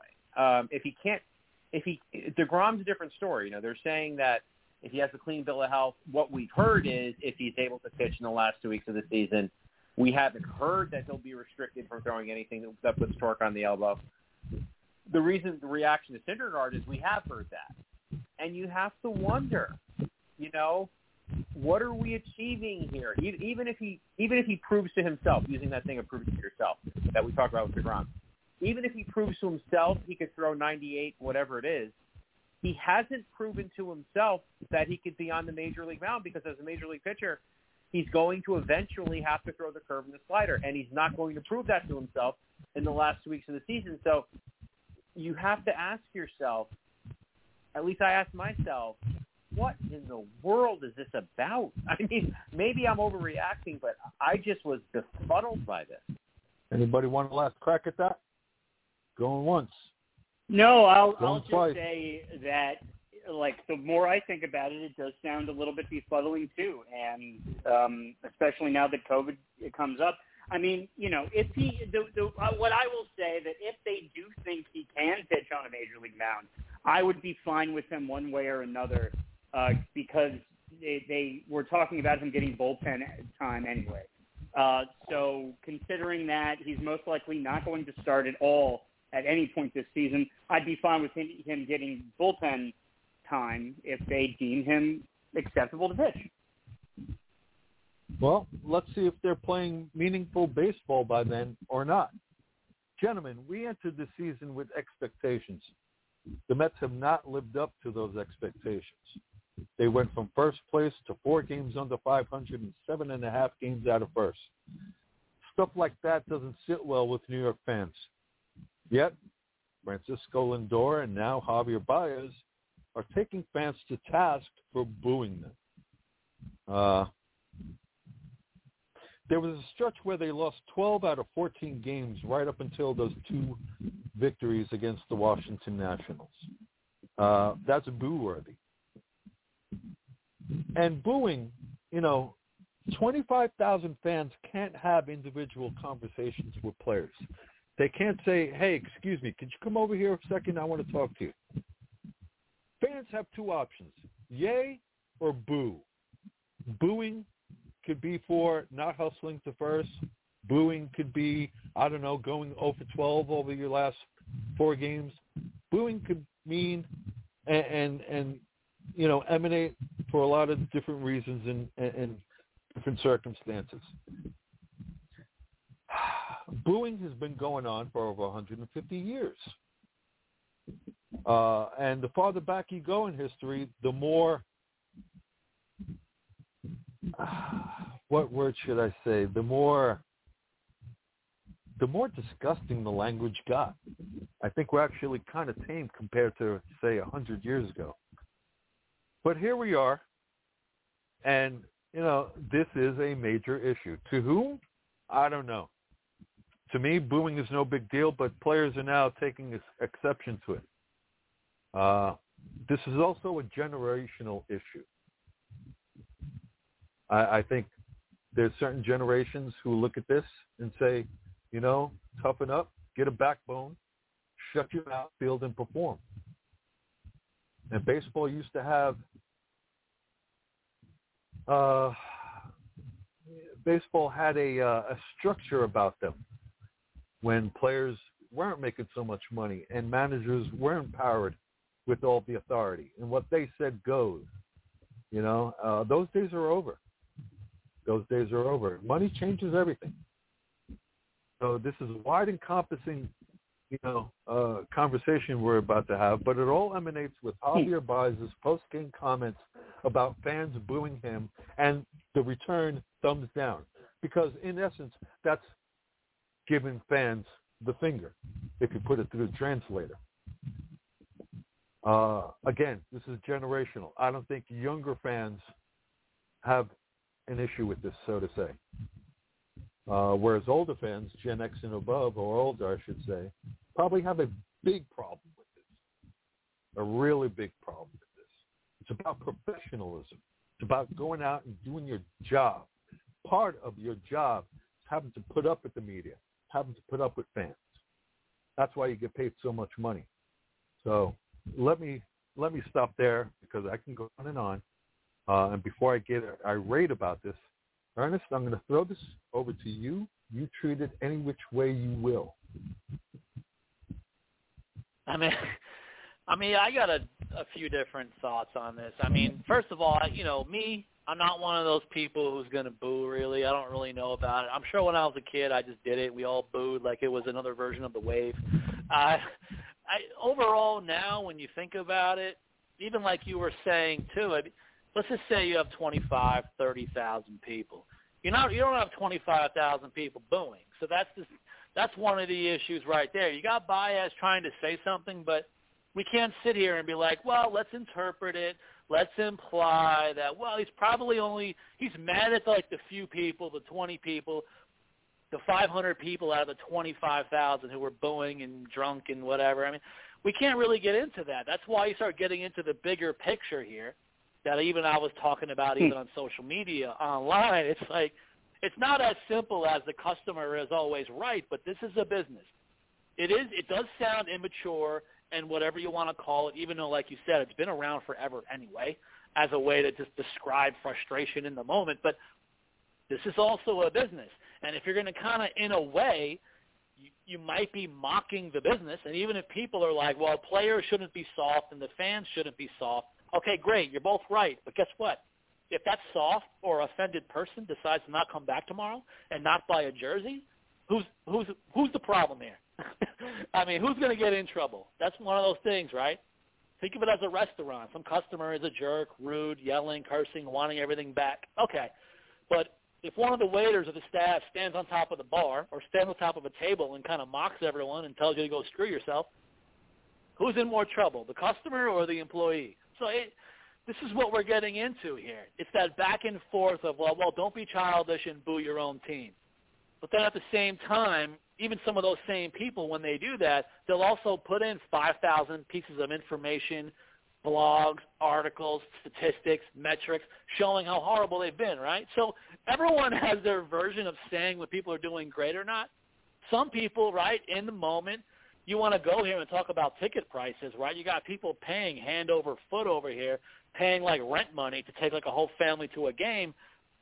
DeGrom's a different story. You know, they're saying that if he has a clean bill of health, what we've heard is if he's able to pitch in the last 2 weeks of the season, we haven't heard that he'll be restricted from throwing anything that puts torque on the elbow. The reaction to Syndergaard is we have heard that. And you have to wonder, you know, what are we achieving here? Even if he proves to himself, using that thing of proving to yourself that we talked about with DeGrom, even if he proves to himself he could throw 98, whatever it is, he hasn't proven to himself that he could be on the major league mound, because as a major league pitcher, he's going to eventually have to throw the curve and the slider, and he's not going to prove that to himself in the last 2 weeks of the season. So you have to ask yourself, at least I ask myself, what in the world is this about? I mean, maybe I'm overreacting, but I just was befuddled by this. Anybody want a last crack at that? Going once. No, I'll just twice. say that, like, the more I think about it, it does sound a little bit befuddling too, and especially now that COVID comes up. I mean, you know, if he, what I will say that if they do think he can pitch on a major league mound, I would be fine with him one way or another, because they were talking about him getting bullpen time anyway. So considering that he's most likely not going to start at all at any point this season, I'd be fine with him getting bullpen time if they deem him acceptable to pitch. Well, let's see if they're playing meaningful baseball by then or not. Gentlemen, we entered the season with expectations. The Mets have not lived up to those expectations. They went from first place to 4 games under 500 and 7.5 games out of first. Stuff like that doesn't sit well with New York fans. Yet, Francisco Lindor and now Javier Baez are taking fans to task for booing them. There was a stretch where they lost 12 out of 14 games right up until those 2 victories against the Washington Nationals. That's boo-worthy. And booing, you know, 25,000 fans can't have individual conversations with players. They can't say, hey, excuse me, could you come over here a second? I want to talk to you. Fans have 2 options, yay or boo. Booing could be for not hustling to first. Booing could be, I don't know, going 0 for 12 over your last 4 games. Booing could mean and you know, emanate for a lot of different reasons and different circumstances. Booing has been going on for over 150 years. And the farther back you go in history, the more, what word should I say? The more disgusting the language got. I think we're actually kind of tame compared to, say, 100 years ago. But here we are, and, you know, this is a major issue. To whom? I don't know. To me, booing is no big deal, but players are now taking exception to it. this is also a generational issue. I think there's certain generations who look at this and say, toughen up, get a backbone, shut your mouth, field, and perform. And baseball used to have baseball had a structure about them when players weren't making so much money and managers weren't empowered with all the authority. And what they said goes. Those days are over. Those days are over. Money changes everything. So this is a wide encompassing, conversation we're about to have, but it all emanates with Javier Baez's post-game comments about fans booing him and the return thumbs down. Because in essence, that's giving fans the finger, if you put it through the translator. Again, this is generational. I don't think younger fans have an issue with this, so to say. Whereas older fans, Gen X and above, or older, I should say, probably have a big problem with this, a really big problem with this. It's about professionalism. It's about going out and doing your job. Part of your job is having to put up with the media, having to put up with fans. That's why you get paid so much money. So let me stop there because I can go on and on. And before I get irate about this, Ernest, I'm going to throw this over to you. You treat it any which way you will. I mean, I got a few different thoughts on this. I mean, first of all, me, I'm not one of those people who's going to boo, really. I don't really know about it. I'm sure when I was a kid, I just did it. We all booed like it was another version of the wave. Overall now, when you think about it, even like you were saying, too, let's just say you have 25, 30,000 people. You don't have 25,000 people booing. So that's one of the issues right there. You got Baez trying to say something, but we can't sit here and be like, well, let's interpret it. Let's imply that, well, he's mad at the few people, the 20 people, the 500 people out of the 25,000 who were booing and drunk and whatever. I mean, we can't really get into that. That's why you start getting into the bigger picture here that even I was talking about even on social media, online. It's like it's not as simple as the customer is always right, but this is a business. It does sound immature and whatever you want to call it, even though, like you said, it's been around forever anyway as a way to just describe frustration in the moment. But this is also a business. And if you're going to kind of, in a way, you might be mocking the business. And even if people are like, well, players shouldn't be soft and the fans shouldn't be soft, okay, great, you're both right. But guess what? If that soft or offended person decides to not come back tomorrow and not buy a jersey, who's the problem here? I mean, who's going to get in trouble? That's one of those things, right? Think of it as a restaurant. Some customer is a jerk, rude, yelling, cursing, wanting everything back. Okay. But if one of the waiters or the staff stands on top of the bar or stands on top of a table and kind of mocks everyone and tells you to go screw yourself, who's in more trouble, the customer or the employee? So this is what we're getting into here. It's that back and forth of, well, don't be childish and boo your own team. But then at the same time, even some of those same people, when they do that, they'll also put in 5,000 pieces of information, blogs, articles, statistics, metrics, showing how horrible they've been, right? So everyone has their version of saying when people are doing great or not. Some people, right, in the moment, you want to go here and talk about ticket prices, right? You got people paying hand over foot over here, paying like rent money to take like a whole family to a game.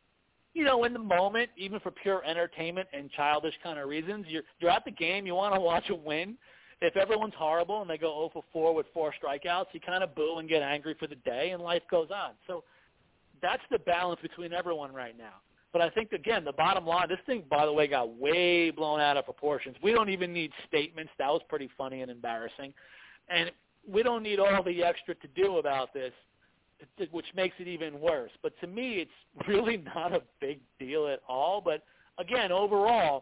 In the moment, even for pure entertainment and childish kind of reasons, you're at the game, you want to watch a win. If everyone's horrible and they go 0 for 4 with 4 strikeouts, you kind of boo and get angry for the day, and life goes on. So that's the balance between everyone right now. But I think, again, the bottom line, this thing, by the way, got way blown out of proportions. We don't even need statements. That was pretty funny and embarrassing. And we don't need all the extra to do about this, which makes it even worse. But to me, it's really not a big deal at all. But, again, overall,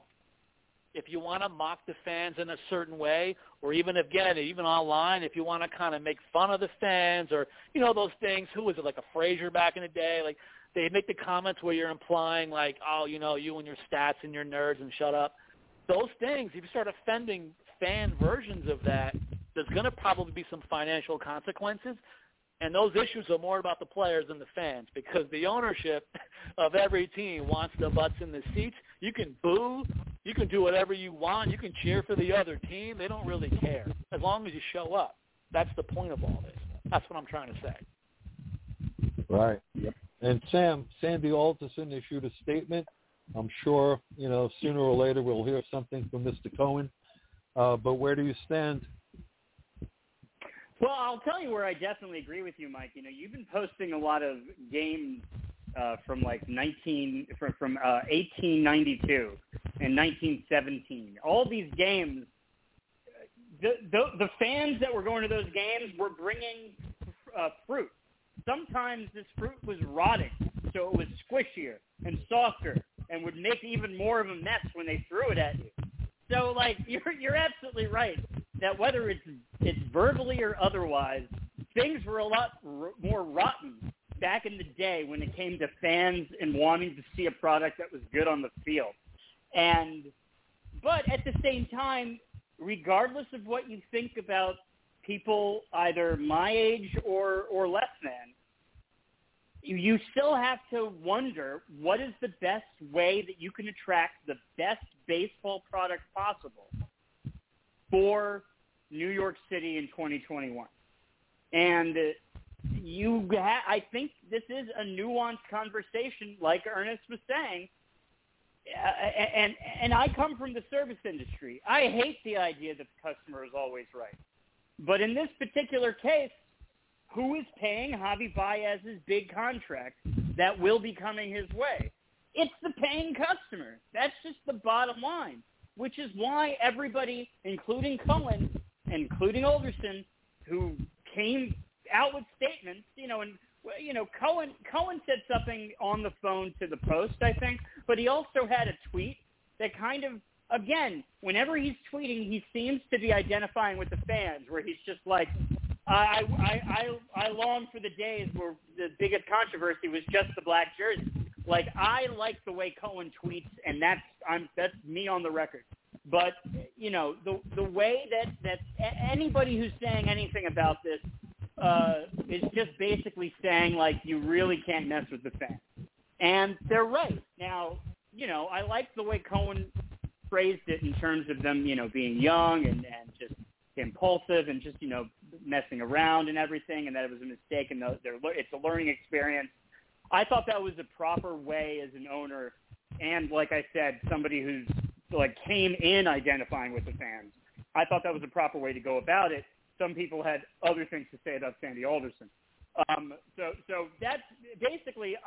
if you want to mock the fans in a certain way, or even, again, even online, if you want to kind of make fun of the fans or, those things, who was it, like a Frazier back in the day? Like, they make the comments where you're implying, like, oh, you and your stats and your nerds and shut up. Those things, if you start offending fan versions of that, there's going to probably be some financial consequences. And those issues are more about the players than the fans, because the ownership of every team wants the butts in the seats. You can boo. You can do whatever you want. You can cheer for the other team. They don't really care as long as you show up. That's the point of all this. That's what I'm trying to say. Right. Yep. And Sam, Sandy Alderson issued a statement. I'm sure, sooner or later we'll hear something from Mr. Cohen. But where do you stand? Well, I'll tell you where I definitely agree with you, Mike. You've been posting a lot of games from like 1892 and 1917. All these games, the fans that were going to those games were bringing fruit. Sometimes this fruit was rotting, so it was squishier and softer and would make even more of a mess when they threw it at you. So, you're absolutely right that whether it's verbally or otherwise, things were a lot more rotten back in the day when it came to fans and wanting to see a product that was good on the field. But at the same time, regardless of what you think about people either my age or less than, you still have to wonder what is the best way that you can attract the best baseball product possible for New York City in 2021. And I think this is a nuanced conversation, like Ernest was saying. And I come from the service industry. I hate the idea that the customer is always right. But in this particular case, who is paying Javi Baez's big contract that will be coming his way? It's the paying customer. That's just the bottom line, which is why everybody, including Cohen, including Alderson, who came out with statements, Cohen said something on the phone to the Post, I think, but he also had a tweet that kind of, again, whenever he's tweeting, he seems to be identifying with the fans, where he's just like, I long for the days where the biggest controversy was just the black jersey. Like, I like the way Cohen tweets, and that's me on the record. But the way that anybody who's saying anything about this is just basically saying, like, you really can't mess with the fans, and they're right. Now, I like the way Cohen phrased it in terms of them, being young and just impulsive and just, messing around and everything, and that it was a mistake and it's a learning experience. I thought that was the proper way as an owner, and like I said, somebody who's came in identifying with the fans. I thought that was the proper way to go about it. Some people had other things to say about Sandy Alderson. So that's basically,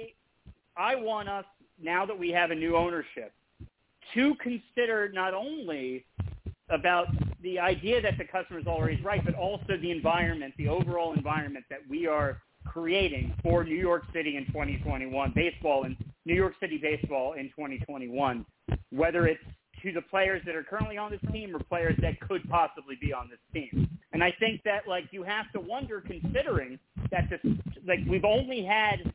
I want us, now that we have a new ownership, to consider not only about the idea that the customer is always right, but also the environment, the overall environment that we are creating for New York City in 2021, baseball and New York City baseball in 2021, whether it's to the players that are currently on this team or players that could possibly be on this team. And I think that, you have to wonder, considering that we've only had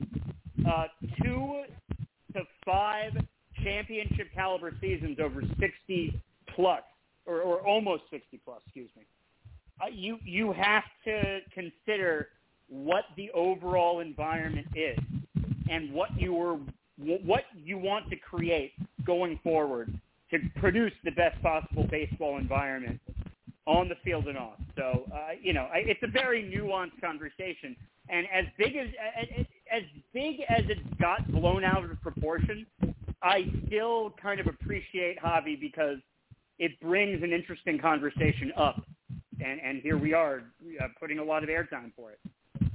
2 to 5 championship caliber seasons over 60 plus, or almost 60 plus, excuse me. You have to consider what the overall environment is and what you want to create going forward to produce the best possible baseball environment on the field and off. So, it's a very nuanced conversation. And as big as it got blown out of proportion, I still kind of appreciate Javi because it brings an interesting conversation up. And here we are putting a lot of airtime for it.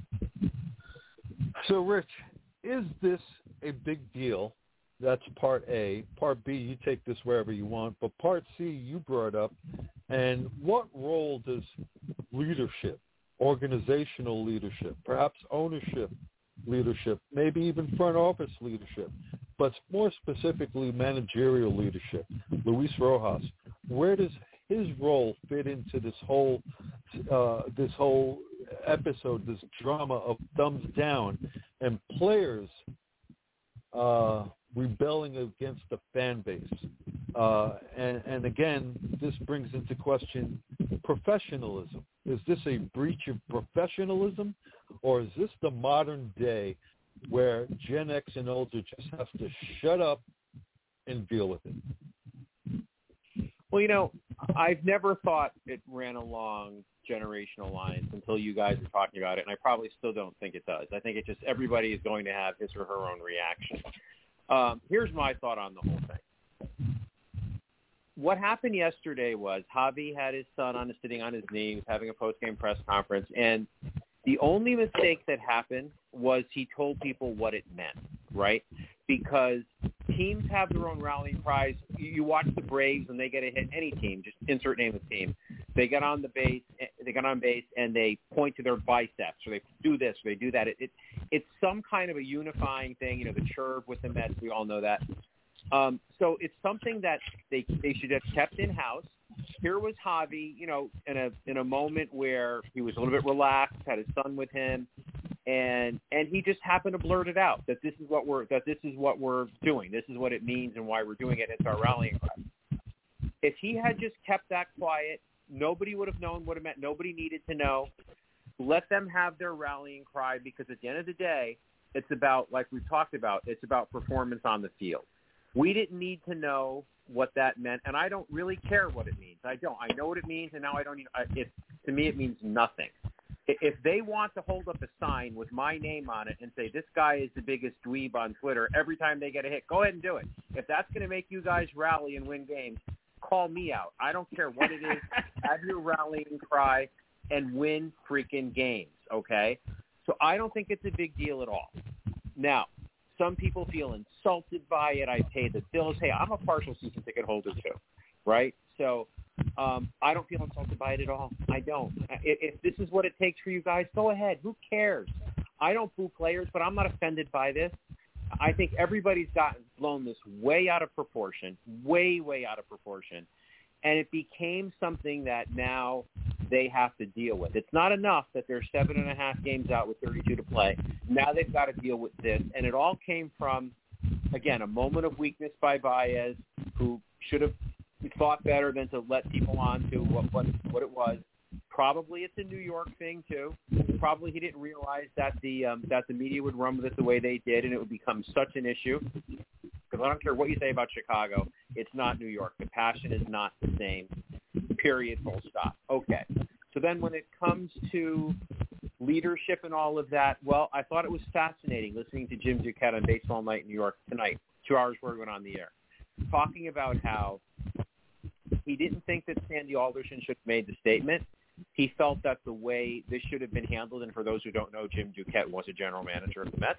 So, Rich, is this a big deal? That's part A. Part B, you take this wherever you want. But part C, you brought up. And what role does leadership, organizational leadership, perhaps ownership leadership, maybe even front office leadership, but more specifically managerial leadership, Luis Rojas, where does his role fit into this whole episode, this drama of thumbs down and players rebelling against the fan base? And again, this brings into question professionalism. Is this a breach of professionalism, or is this the modern day where Gen X and older just have to shut up and deal with it? Well, I've never thought it ran along generational lines until you guys are talking about it, and I probably still don't think it does. I think it just everybody is going to have his or her own reaction. Here's my thought on the whole thing. What happened yesterday was Javi had his son sitting on his knee, he was having a post-game press conference, and the only mistake that happened was he told people what it meant, right? Because teams have their own rallying cries. You watch the Braves when they get a hit, any team, just insert name of team. They get on base, and they point to their biceps, or they do this, or they do that. It's some kind of a unifying thing. The chirp with the Mets, we all know that. So it's something that they should have kept in house. Here was Javi, in a moment where he was a little bit relaxed, had his son with him, and he just happened to blurt it out that this is what we're doing. This is what it means and why we're doing it. It's our rallying cry. If he had just kept that quiet, nobody would have known what it meant. Nobody needed to know. Let them have their rallying cry, because at the end of the day, it's about, like we've talked about, it's about performance on the field. We didn't need to know what that meant, and I don't really care what it means. I don't. I know what it means, and now I don't need to me, it means nothing. If they want to hold up a sign with my name on it and say, this guy is the biggest dweeb on Twitter, every time they get a hit, go ahead and do it. If that's going to make you guys rally and win games, call me out. I don't care what it is. Have your rallying cry and win freaking games, okay? So I don't think it's a big deal at all. Now, some people feel insulted by it. I pay the bills. Hey, I'm a partial season ticket holder too, right? So I don't feel insulted by it at all. I don't. If this is what it takes for you guys, go ahead. Who cares? I don't boo players, but I'm not offended by this. I think everybody's blown this way out of proportion, way out of proportion. And it became something that now they have to deal with. It's not enough that they're 7.5 games out with 32 to play. Now they've got to deal with this. And it all came from, again, a moment of weakness by Baez, who should have thought better than to let people on to what it was. Probably it's a New York thing, too. Probably he didn't realize that the media would run with it the way they did, and it would become such an issue. Because I don't care what you say about Chicago, it's not New York. The passion is not the same, period, full stop. Okay. So then when it comes to leadership and all of that, well, I thought it was fascinating listening to Jim Duquette on Baseball Night in New York tonight, 2 hours before we went on the air, talking about how he didn't think that Sandy Alderson should have made the statement. He felt that the way this should have been handled, and for those who don't know, Jim Duquette was a general manager of the Mets.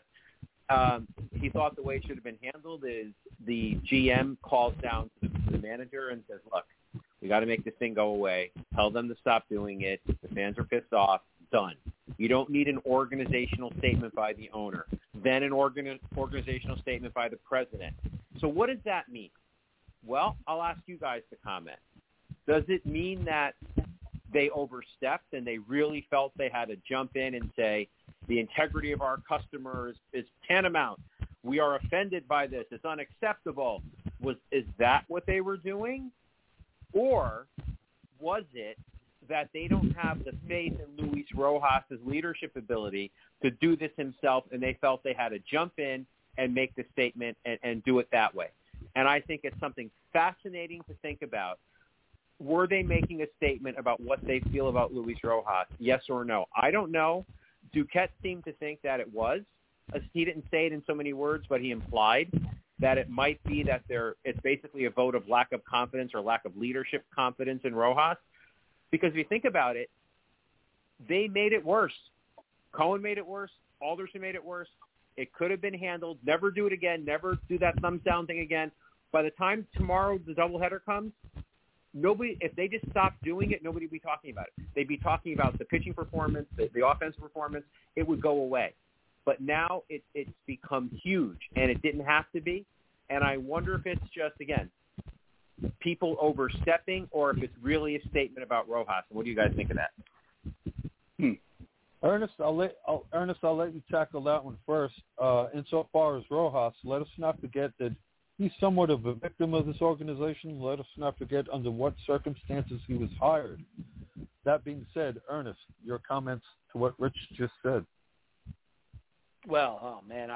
He thought the way it should have been handled is the GM calls down to the manager and says, look, we got to make this thing go away. Tell them to stop doing it. The fans are pissed off. Done. You don't need an organizational statement by the owner, then an organizational statement by the president. So what does that mean? Well, I'll ask you guys to comment. Does it mean that they overstepped and they really felt they had to jump in and say, the integrity of our customers is tantamount. We are offended by this. It's unacceptable. Is that what they were doing? Or was it that they don't have the faith in Luis Rojas' leadership ability to do this himself, and they felt they had to jump in and make the statement and do it that way? And I think it's something fascinating to think about. Were they making a statement about what they feel about Luis Rojas, yes or no? I don't know. Duquette seemed to think that it was. He didn't say it in so many words, but he implied that it might be that it's basically a vote of lack of confidence or lack of leadership confidence in Rojas. Because if you think about it, they made it worse. Cohen made it worse. Alderson made it worse. It could have been handled. Never do it again. Never do that thumbs down thing again. By the time tomorrow the doubleheader comes, if they just stopped doing it, nobody would be talking about it. They'd be talking about the pitching performance, the offensive performance. It would go away. But now it's become huge, and it didn't have to be. And I wonder if it's just, again, people overstepping or if it's really a statement about Rojas. What do you guys think of that? Ernest, I'll let you tackle that one first. Insofar as Rojas, let us not forget that He's somewhat of a victim of this organization. Let us not forget under what circumstances he was hired. That being said, Ernest, your comments to what Rich just said. Well, oh man,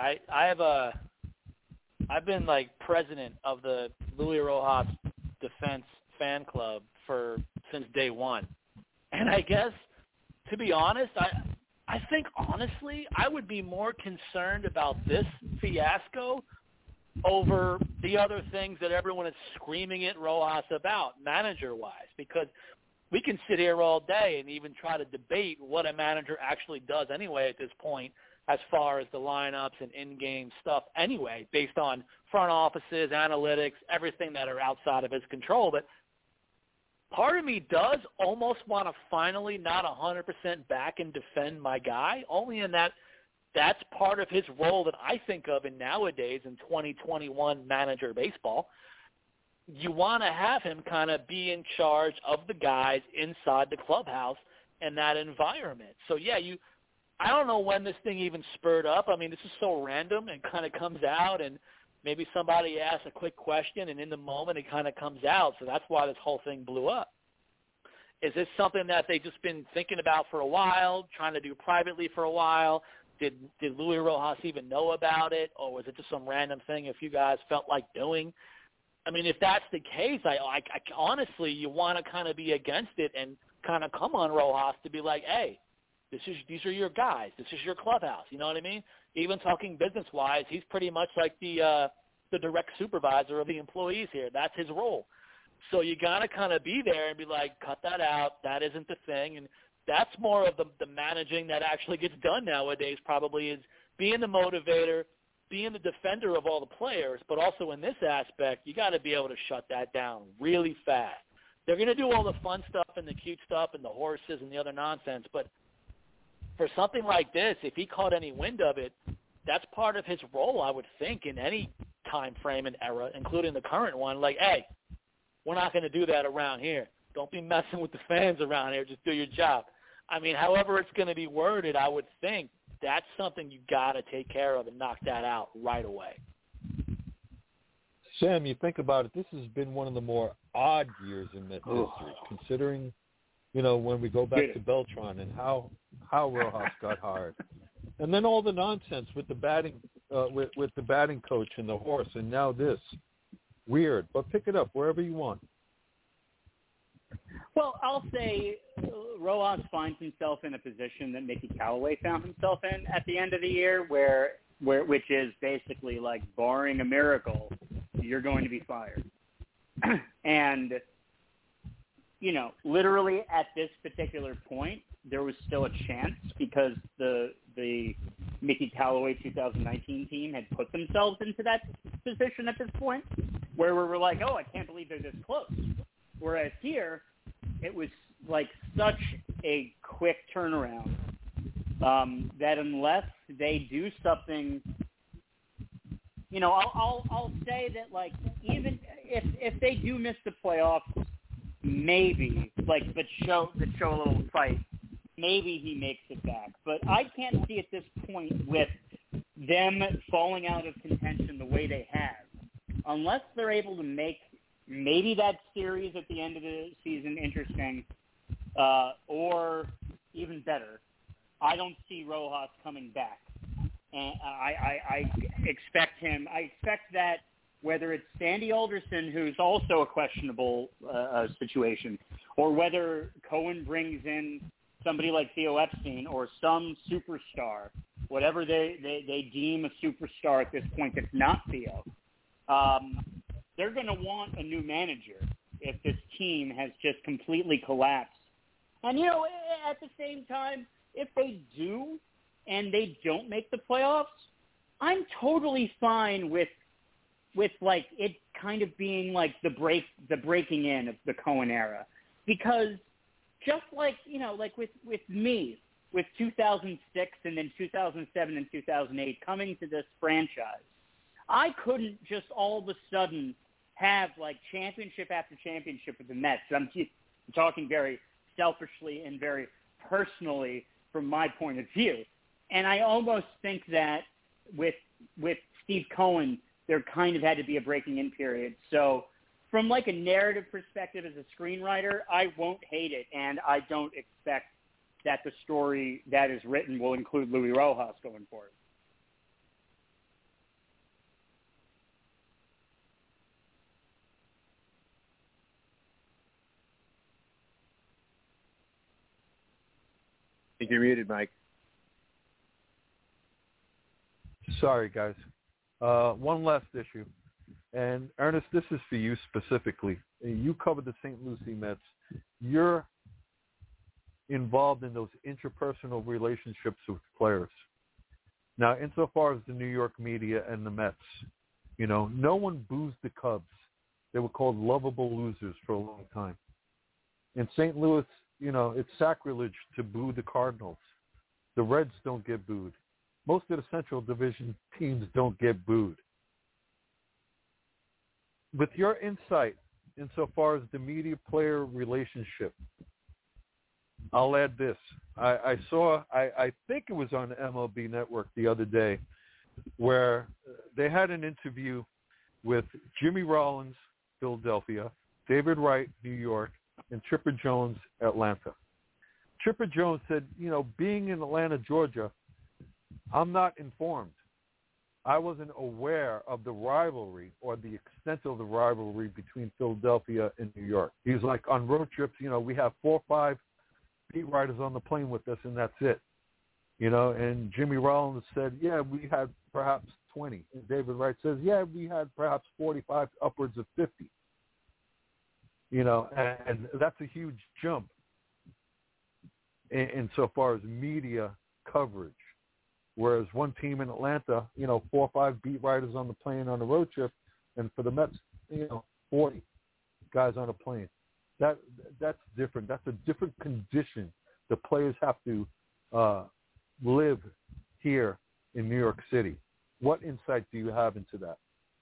I've been like president of the Luis Rojas Defense fan club since day one, and I guess to be honest, I think honestly I would be more concerned about this fiasco over the other things that everyone is screaming at Rojas about, manager-wise, because we can sit here all day and even try to debate what a manager actually does anyway at this point as far as the lineups and in-game stuff anyway, based on front offices, analytics, everything that are outside of his control. But part of me does almost want to finally not 100% back and defend my guy, only in that that's part of his role that I think of in nowadays in 2021 manager baseball. You want to have him kind of be in charge of the guys inside the clubhouse and that environment. So, yeah, I don't know when this thing even spurred up. I mean, this is so random and kind of comes out, and maybe somebody asks a quick question, and in the moment it kind of comes out. So that's why this whole thing blew up. Is this something that they've just been thinking about for a while, trying to do privately for a while? Did Luis Rojas even know about it, or was it just some random thing if you guys felt like doing? I mean, if that's the case, I honestly, you want to kind of be against it and kind of come on Rojas to be like, hey, these are your guys. This is your clubhouse. You know what I mean? Even talking business-wise, he's pretty much like the direct supervisor of the employees here. That's his role. So you got to kind of be there and be like, cut that out. That isn't the thing. And that's more of the managing that actually gets done nowadays probably is being the motivator, being the defender of all the players, but also in this aspect, you got to be able to shut that down really fast. They're going to do all the fun stuff and the cute stuff and the horses and the other nonsense, but for something like this, if he caught any wind of it, that's part of his role, I would think, in any time frame and era, including the current one. Like, hey, we're not going to do that around here. Don't be messing with the fans around here. Just do your job. I mean, however it's going to be worded, I would think that's something you got to take care of and knock that out right away. Sam, you think about it, this has been one of the more odd years in Mets history, considering, when we go back to Beltran and how Rojas got hired. And then all the nonsense with the batting with the batting coach and the horse, and now this. Weird, but pick it up wherever you want. Well, I'll say Rojas finds himself in a position that Mickey Callaway found himself in at the end of the year, which is basically like, barring a miracle, you're going to be fired. And, literally at this particular point, there was still a chance because the Mickey Callaway 2019 team had put themselves into that position at this point, where we were like, oh, I can't believe they're this close. Whereas here, it was like such a quick turnaround that unless they do something, I'll say that, like, even if they do miss the playoffs, maybe, like, but show a little fight, maybe he makes it back. But I can't see at this point with them falling out of contention the way they have, unless they're able to make maybe that series at the end of the season interesting, or even better, I don't see Rojas coming back. And I expect that whether it's Sandy Alderson, who's also a questionable situation, or whether Cohen brings in somebody like Theo Epstein or some superstar, whatever they deem a superstar at this point that's not Theo, they're going to want a new manager if this team has just completely collapsed. And, at the same time, if they do and they don't make the playoffs, I'm totally fine with like it kind of being like the breaking in of the Cohen era, because just like like with me with 2006 and then 2007 and 2008 coming to this franchise, I couldn't just all of a sudden have like championship after championship with the Mets. I'm talking very selfishly and very personally from my point of view. And I almost think that with Steve Cohen, there kind of had to be a breaking in period. So from like a narrative perspective as a screenwriter, I won't hate it, and I don't expect that the story that is written will include Luis Rojas going forward. I think you're muted, Mike. Sorry, guys. One last issue. And, Ernest, this is for you specifically. You covered the St. Lucie Mets. You're involved in those interpersonal relationships with players. Now, insofar as the New York media and the Mets, you know, no one boos the Cubs. They were called lovable losers for a long time. In St. Louis, you know, it's sacrilege to boo the Cardinals. The Reds don't get booed. Most of the Central Division teams don't get booed. With your insight insofar as the media-player relationship, I'll add this. I think it was on MLB Network the other day, where they had an interview with Jimmy Rollins, Philadelphia, David Wright, New York, and Chipper Jones, Atlanta. Chipper Jones said, you know, being in Atlanta, Georgia, I'm not informed. I wasn't aware of the rivalry or the extent of the rivalry between Philadelphia and New York. He's like, on road trips, you know, we have 4 or 5 beat writers on the plane with us, and that's it. You know, and Jimmy Rollins said, yeah, we had perhaps 20. And David Wright says, yeah, we had perhaps 45, upwards of 50. You know, and that's a huge jump in so far as media coverage. Whereas one team in Atlanta, you know, 4 or 5 beat writers on the plane on a road trip, and for the Mets, you know, 40 guys on a plane. That's different. That's a different condition the players have to live here in New York City. What insight do you have into that?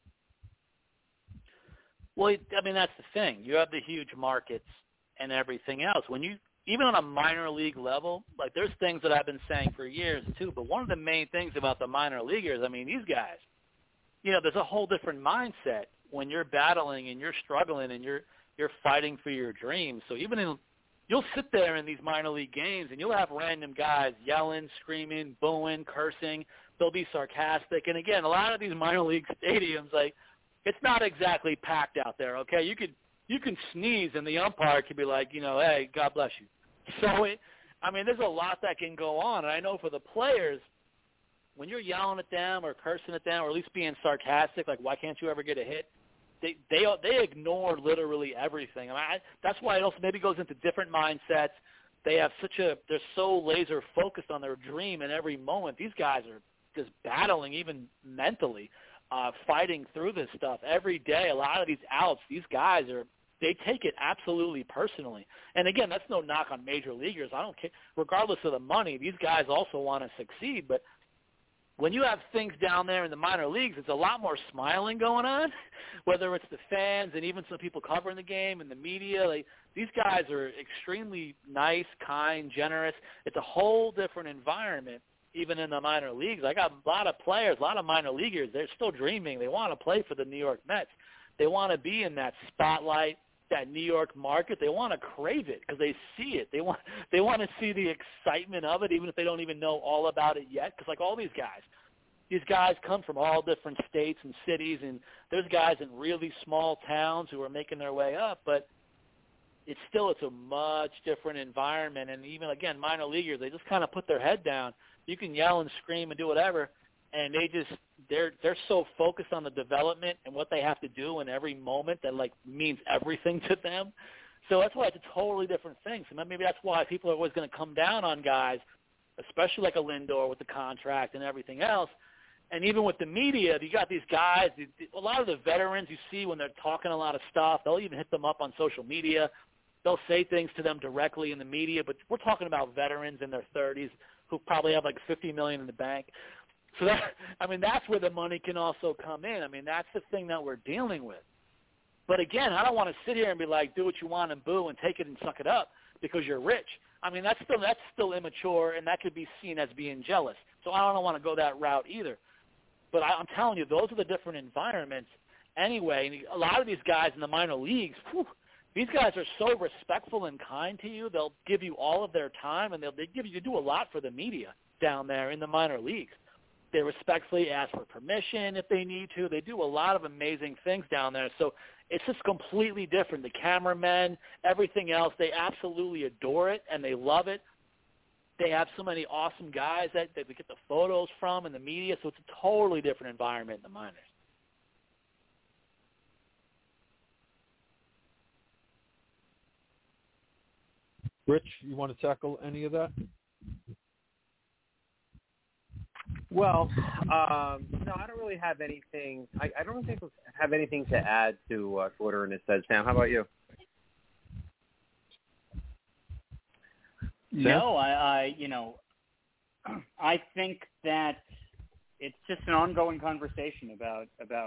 Well, I mean, that's the thing. You have the huge markets and everything else. When you, even on a minor league level, like there's things that I've been saying for years too, but one of the main things about the minor leaguers, I mean, these guys, you know, there's a whole different mindset when you're battling and you're struggling and you're fighting for your dreams. So even in, you'll sit there in these minor league games and you'll have random guys yelling, screaming, booing, cursing. They'll be sarcastic. And again, a lot of these minor league stadiums, like, it's not exactly packed out there, okay? You can sneeze and the umpire could be like, you know, hey, God bless you. So, I mean, there's a lot that can go on. And I know for the players, when you're yelling at them or cursing at them or at least being sarcastic, like, why can't you ever get a hit? They ignore literally everything. I mean, that's why it also maybe goes into different mindsets. They have they're so laser focused on their dream in every moment. These guys are just battling even mentally. Fighting through this stuff every day. A lot of these outs, these guys they take it absolutely personally. And again, that's no knock on major leaguers. I don't care. Regardless of the money, these guys also want to succeed. But when you have things down there in the minor leagues, it's a lot more smiling going on, whether it's the fans and even some people covering the game and the media. Like, these guys are extremely nice, kind, generous. It's a whole different environment. Even in the minor leagues, I got a lot of players, a lot of minor leaguers. They're still dreaming. They want to play for the New York Mets. They want to be in that spotlight, that New York market. They want to crave it because they see it. They want to see the excitement of it, even if they don't even know all about it yet. Because like all these guys come from all different states and cities, and there's guys in really small towns who are making their way up, but it's a much different environment. And even, again, minor leaguers, they just kind of put their head down. You can yell and scream and do whatever, and they're so focused on the development and what they have to do in every moment that, like, means everything to them. So that's why it's a totally different thing. So maybe that's why people are always going to come down on guys, especially like a Lindor with the contract and everything else. And even with the media, you got these guys, a lot of the veterans you see when they're talking a lot of stuff, they'll even hit them up on social media. They'll say things to them directly in the media, but we're talking about veterans in their 30s who probably have like $50 million in the bank. So that's where the money can also come in. I mean, that's the thing that we're dealing with. But again, I don't want to sit here and be like, do what you want and boo and take it and suck it up because you're rich. I mean, that's still immature, and that could be seen as being jealous. So I don't want to go that route either. But I'm telling you, those are the different environments anyway. And a lot of these guys in the minor leagues, these guys are so respectful and kind to you. They'll give you all of their time, and they do a lot for the media down there in the minor leagues. They respectfully ask for permission if they need to. They do a lot of amazing things down there. So it's just completely different. The cameramen, everything else, they absolutely adore it, and they love it. They have so many awesome guys that we get the photos from in the media, so it's a totally different environment in the minors. Rich, you want to tackle any of that? Well, no, I don't really have anything. I don't think I have anything to add to what Ernest said. Sam, how about you? No, I think that it's just an ongoing conversation about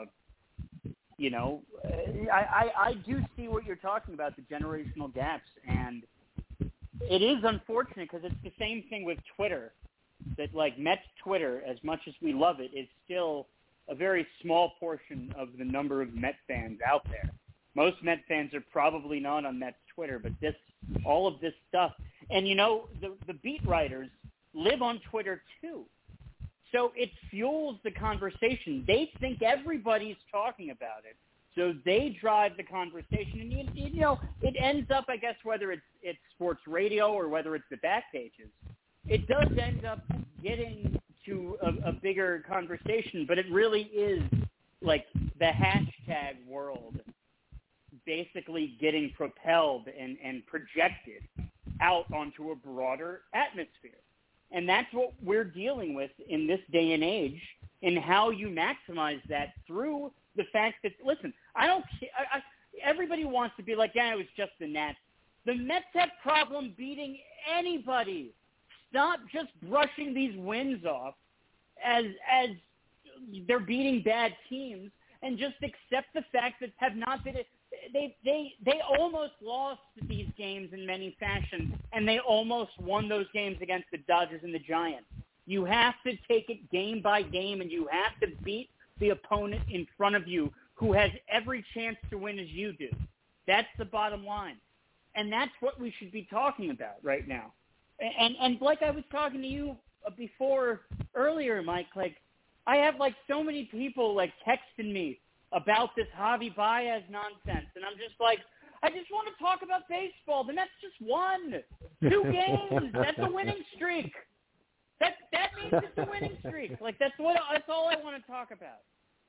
I do see what you're talking about, the generational gaps, and it is unfortunate because it's the same thing with Twitter. That like Mets Twitter, as much as we love it, is still a very small portion of the number of Met fans out there. Most Met fans are probably not on Mets Twitter, but all of this stuff, and the beat writers live on Twitter too, so it fuels the conversation. They think everybody's talking about it, so they drive the conversation, and it ends up, I guess, whether it's sports radio or whether it's the back pages. It does end up getting to a bigger conversation, but it really is like the hashtag world basically getting propelled and projected out onto a broader atmosphere. And that's what we're dealing with in this day and age, and how you maximize that through the fact that, listen, everybody wants to be like, yeah, it was just the Nats. The Mets have problem beating anybody. Stop just brushing these wins off as they're beating bad teams, and just accept the fact that have not been. They almost lost these games in many fashions, and they almost won those games against the Dodgers and the Giants. You have to take it game by game, and you have to beat the opponent in front of you who has every chance to win as you do. That's the bottom line, and that's what we should be talking about right now. And like I was talking to you before earlier, Mike, like I have like so many people like texting me about this Javi Baez nonsense, and I'm just like, I just want to talk about baseball. The Mets just won 2 games. That's a winning streak. That means it's a winning streak. Like that's all I want to talk about,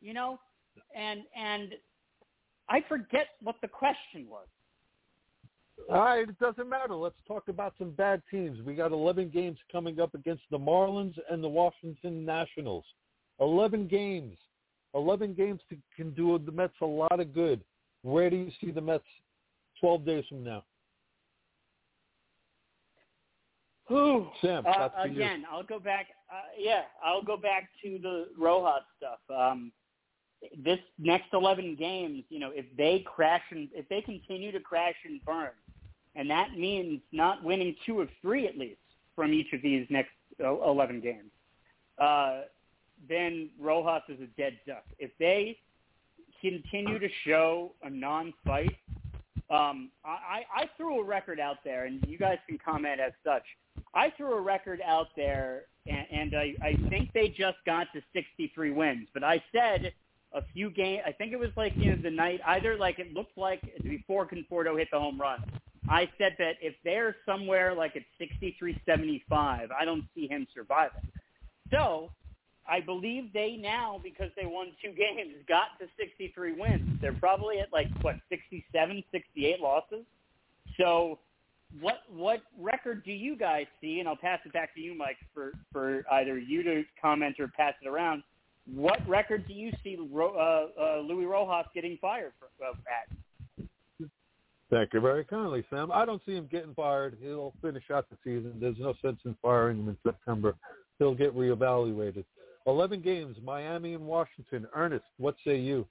And I forget what the question was. All right, it doesn't matter. Let's talk about some bad teams. We got 11 games coming up against the Marlins and the Washington Nationals. 11 games. 11 games can do the Mets a lot of good. Where do you see the Mets 12 days from now? Sam, that's for again, you. I'll go back. I'll go back to the Rojas stuff. This next 11 games, if they continue to crash and burn, and that means not winning 2 of 3 at least from each of these next 11 games, then Rojas is a dead duck. If they continue to show a non-fight, I threw a record out there, and you guys can comment as such. I threw a record out there, and I think they just got to 63 wins. But I said a few games, I think it was like the night, either like it looked like before Conforto hit the home run. I said that if they're somewhere like at 63-75, I don't see him surviving. So I believe they now, because they won 2 games, got to 63 wins. They're probably at 67, 68 losses. So what record do you guys see? And I'll pass it back to you, Mike, for either you to comment or pass it around. What record do you see Luis Rojas getting fired at? Thank you very kindly, Sam. I don't see him getting fired. He'll finish out the season. There's no sense in firing him in September. He'll get reevaluated. 11 games, Miami and Washington. Ernest, what say you?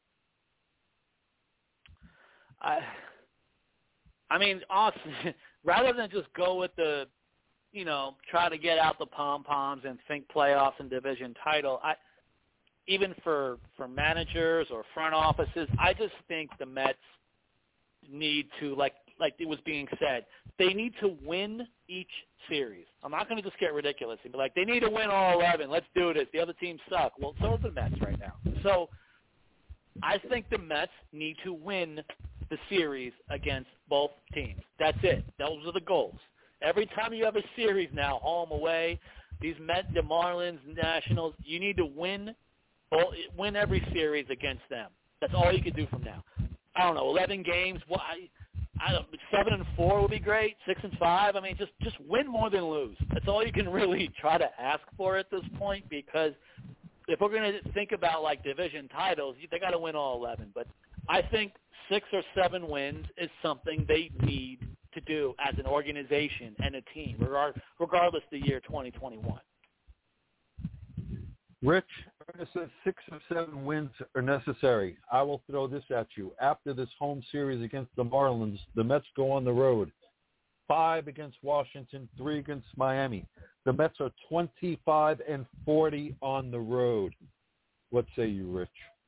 I mean, honestly, rather than just go with the, try to get out the pom-poms and think playoffs and division title, even for managers or front offices, I just think the Mets need to, like it was being said, they need to win each series. I'm not going to just get ridiculous and be like, they need to win all 11. Let's do this. The other teams suck. Well, so do the Mets right now. So I think the Mets need to win the series against both teams. That's it. Those are the goals. Every time you have a series now, home, away, these Mets, the Marlins, Nationals, you need to win every series against them. That's all you can do from now. I don't know, 11 games. Well, 7-4 would be great. 6-5. I mean, just win more than lose. That's all you can really try to ask for at this point, because if we're going to think about like division titles, they got to win all 11. But I think 6 or 7 wins is something they need to do as an organization and a team, regardless of the year 2021. Rich, Ernest says 6 or 7 wins are necessary. I will throw this at you. After this home series against the Marlins, the Mets go on the road. 5 against Washington, 3 against Miami. The Mets are 25-40 on the road. What say you, Rich?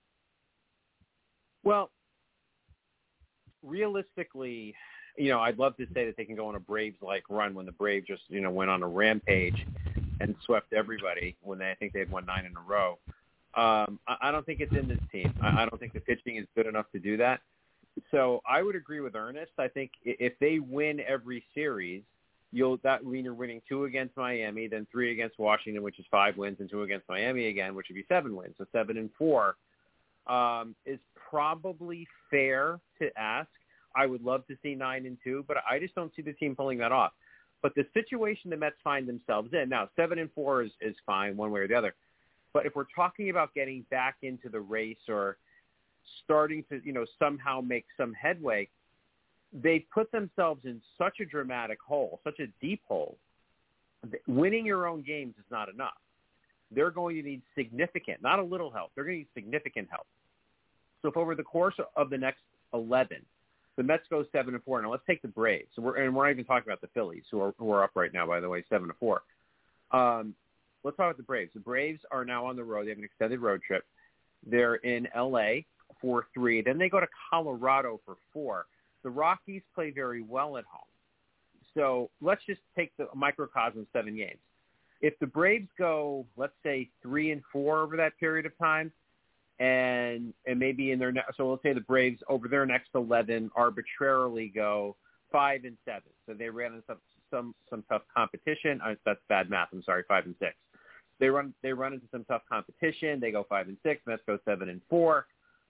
Well, realistically, I'd love to say that they can go on a Braves-like run when the Braves just, went on a rampage and swept everybody when I think they'd won 9 in a row. I don't think it's in this team. I don't think the pitching is good enough to do that. So I would agree with Ernest. I think if they win every series, that mean you're winning 2 against Miami, then 3 against Washington, which is 5 wins, and 2 against Miami again, which would be 7 wins. So 7-4 is probably fair to ask. I would love to see 9-2, but I just don't see the team pulling that off. But the situation the Mets find themselves in now, 7-4 is fine one way or the other. But if we're talking about getting back into the race or starting to, somehow make some headway, they put themselves in such a dramatic hole, such a deep hole. Winning your own games is not enough. They're going to need significant, not a little help. They're going to need significant help. So if over the course of the next 11, the Mets go 7-4. Now let's take the Braves. We're not even talking about the Phillies, who are up right now, by the way, 7-4. Let's talk about the Braves. The Braves are now on the road. They have an extended road trip. They're in L.A. for 3. Then they go to Colorado for 4. The Rockies play very well at home. So let's just take the microcosm of 7 games. If the Braves go, let's say, 3-4 over that period of time, and maybe in their so let's say the Braves over their next 11 arbitrarily go 5-7. So they ran into some tough competition. That's bad math. I'm sorry, 5-6. They run into some tough competition. They go 5-6. Mets go 7-4.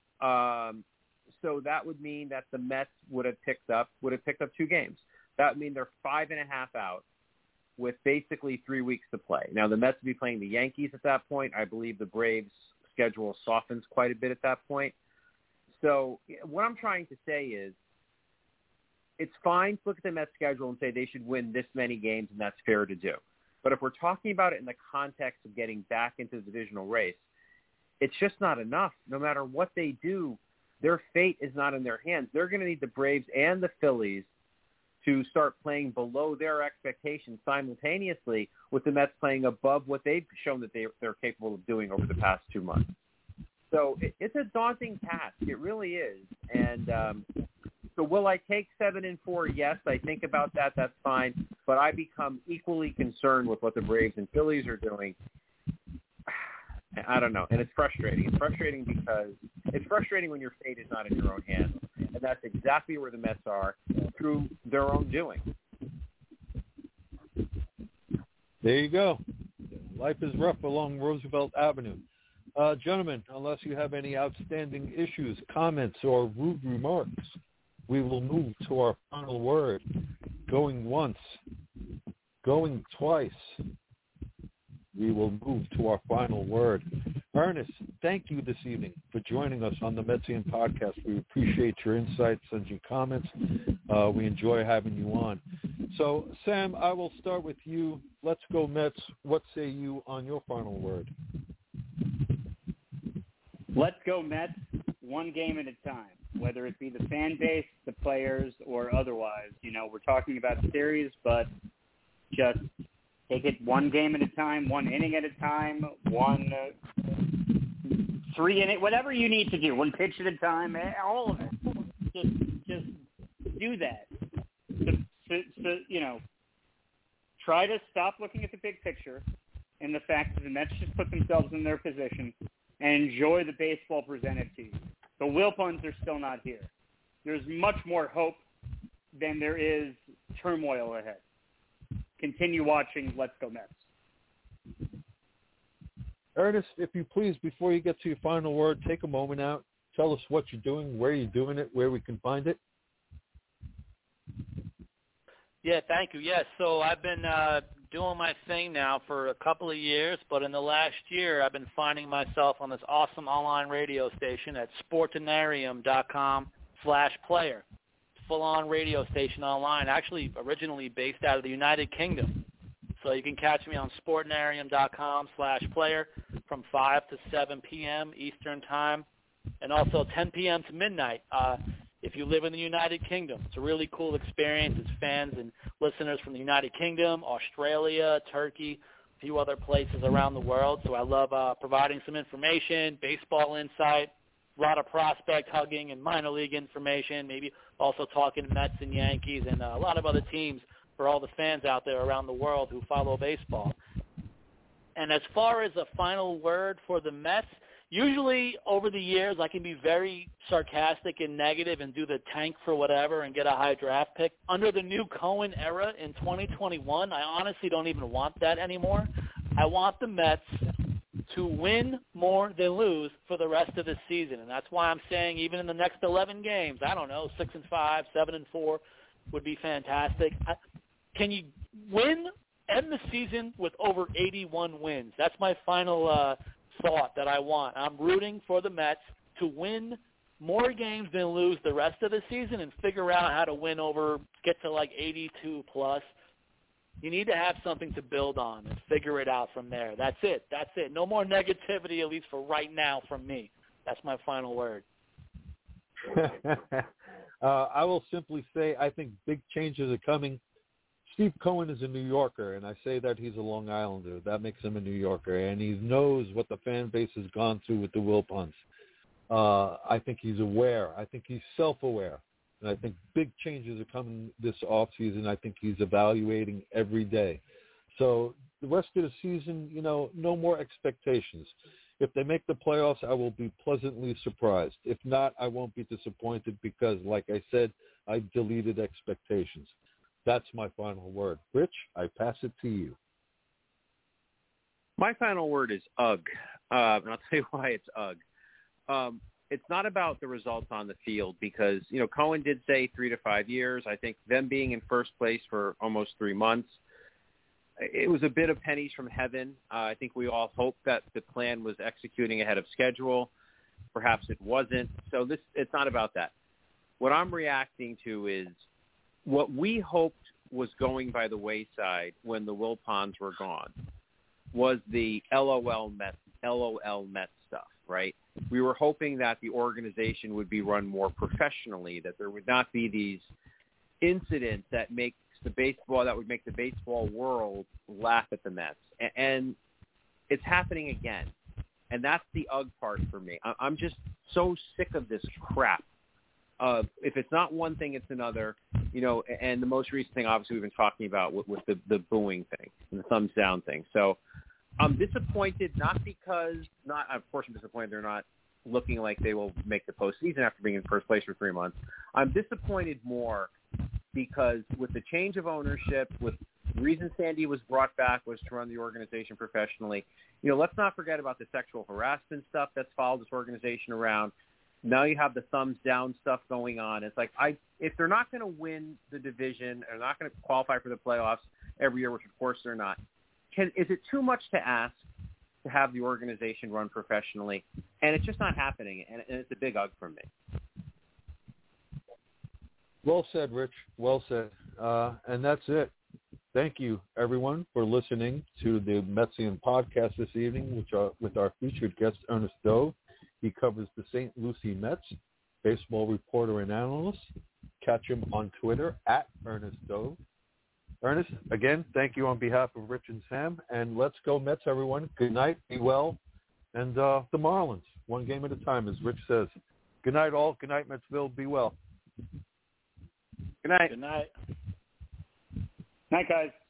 So that would mean that the Mets would have picked up 2 games. That would mean they're 5.5 out with basically 3 weeks to play. Now the Mets would be playing the Yankees at that point. I believe the Braves' schedule softens quite a bit at that point. So what I'm trying to say is, it's fine to look at the Mets schedule and say they should win this many games, and that's fair to do. But if we're talking about it in the context of getting back into the divisional race, it's just not enough. No matter what they do, their fate is not in their hands. They're going to need the Braves and the Phillies to start playing below their expectations simultaneously, with the Mets playing above what they've shown that they're capable of doing over the past 2 months. So it's a daunting task. It really is. And so will I take 7-4? Yes, I think about that. That's fine. But I become equally concerned with what the Braves and Phillies are doing. I don't know. And it's frustrating. It's frustrating because it's frustrating when your fate is not in your own hands. And that's exactly where the Mets are through their own doing. There you go. Life is rough along Roosevelt Avenue. Gentlemen, unless you have any outstanding issues, comments, or rude remarks, we will move to our final word. Going once, going twice. We will move to our final word. Ernest, thank you this evening for joining us on the Metsian podcast. We appreciate your insights and your comments. We enjoy having you on. So, Sam, I will start with you. Let's go Mets. What say you on your final word? Let's go Mets, one game at a time, whether it be the fan base, the players, or otherwise. We're talking about series, but just take it one game at a time, one inning at a time, one 3 innings, whatever you need to do, 1 pitch at a time, all of it. Just do that. So, try to stop looking at the big picture and the fact that the Mets just put themselves in their position and enjoy the baseball presented to you. The Wilpons are still not here. There's much more hope than there is turmoil ahead. Continue watching Let's Go Mets. Ernest, if you please, before you get to your final word, take a moment out. Tell us what you're doing, where you're doing it, where we can find it. Yeah, thank you. Yes, so I've been doing my thing now for a couple of years, but in the last year I've been finding myself on this awesome online radio station at sportinarium.com/player. Full-on radio station online, actually originally based out of the United Kingdom. So you can catch me on sportinarium.com/player from 5 to 7 p.m. Eastern Time, and also 10 p.m. to midnight if you live in the United Kingdom. It's a really cool experience. It's fans and listeners from the United Kingdom, Australia, Turkey, a few other places around the world. So I love providing some information, baseball insight, a lot of prospect hugging and minor league information, maybe also talking Mets and Yankees and a lot of other teams for all the fans out there around the world who follow baseball. And as far as a final word for the Mets, usually over the years I can be very sarcastic and negative and do the tank for whatever and get a high draft pick. Under the new Cohen era in 2021, I honestly don't even want that anymore. I want the Mets to win more than lose for the rest of the season. And that's why I'm saying even in the next 11 games, I don't know, 6-5, 7-4 would be fantastic. Can you end the season with over 81 wins? That's my final thought that I want. I'm rooting for the Mets to win more games than lose the rest of the season and figure out how to win get to like 82 plus. You need to have something to build on and figure it out from there. That's it. No more negativity, at least for right now, from me. That's my final word. I will simply say I think big changes are coming. Steve Cohen is a New Yorker, and I say that he's a Long Islander. That makes him a New Yorker, and he knows what the fan base has gone through with the Wilpons. I think he's aware. I think he's self-aware. And I think big changes are coming this offseason. I think he's evaluating every day. So the rest of the season, no more expectations. If they make the playoffs, I will be pleasantly surprised. If not, I won't be disappointed because, like I said, I deleted expectations. That's my final word. Rich, I pass it to you. My final word is ugh. And I'll tell you why it's ugh. It's not about the results on the field because, Cohen did say 3 to 5 years. I think them being in first place for almost 3 months, it was a bit of pennies from heaven. I think we all hoped that the plan was executing ahead of schedule. Perhaps it wasn't. So it's not about that. What I'm reacting to is what we hoped was going by the wayside when the Wilpons were gone was the LOL Mets stuff, right? We were hoping that the organization would be run more professionally, that there would not be these incidents that would make the baseball world laugh at the Mets. And it's happening again. And that's the ugh part for me. I'm just so sick of this crap. If it's not one thing, it's another, and the most recent thing, obviously, we've been talking about with the booing thing and the thumbs down thing. So I'm disappointed, of course I'm disappointed they're not looking like they will make the postseason after being in first place for 3 months. I'm disappointed more because with the change of ownership, with the reason Sandy was brought back was to run the organization professionally. Let's not forget about the sexual harassment stuff that's followed this organization around. Now you have the thumbs down stuff going on. It's like if they're not going to win the division or not going to qualify for the playoffs every year, which of course they're not, is it too much to ask to have the organization run professionally? And it's just not happening, and it's a big ugh from me. Well said, Rich. Well said. And that's it. Thank you, everyone, for listening to the Metsian podcast this evening, with our featured guest, Ernest Dove. He covers the St. Lucie Mets, baseball reporter and analyst. Catch him on Twitter at Ernest Dove. Ernest, again, thank you on behalf of Rich and Sam. And let's go Mets, everyone. Good night. Be well. And the Marlins. one game at a time, as Rich says. Good night, all. Good night, Metsville. Be well. Good night. Good night. Night, guys.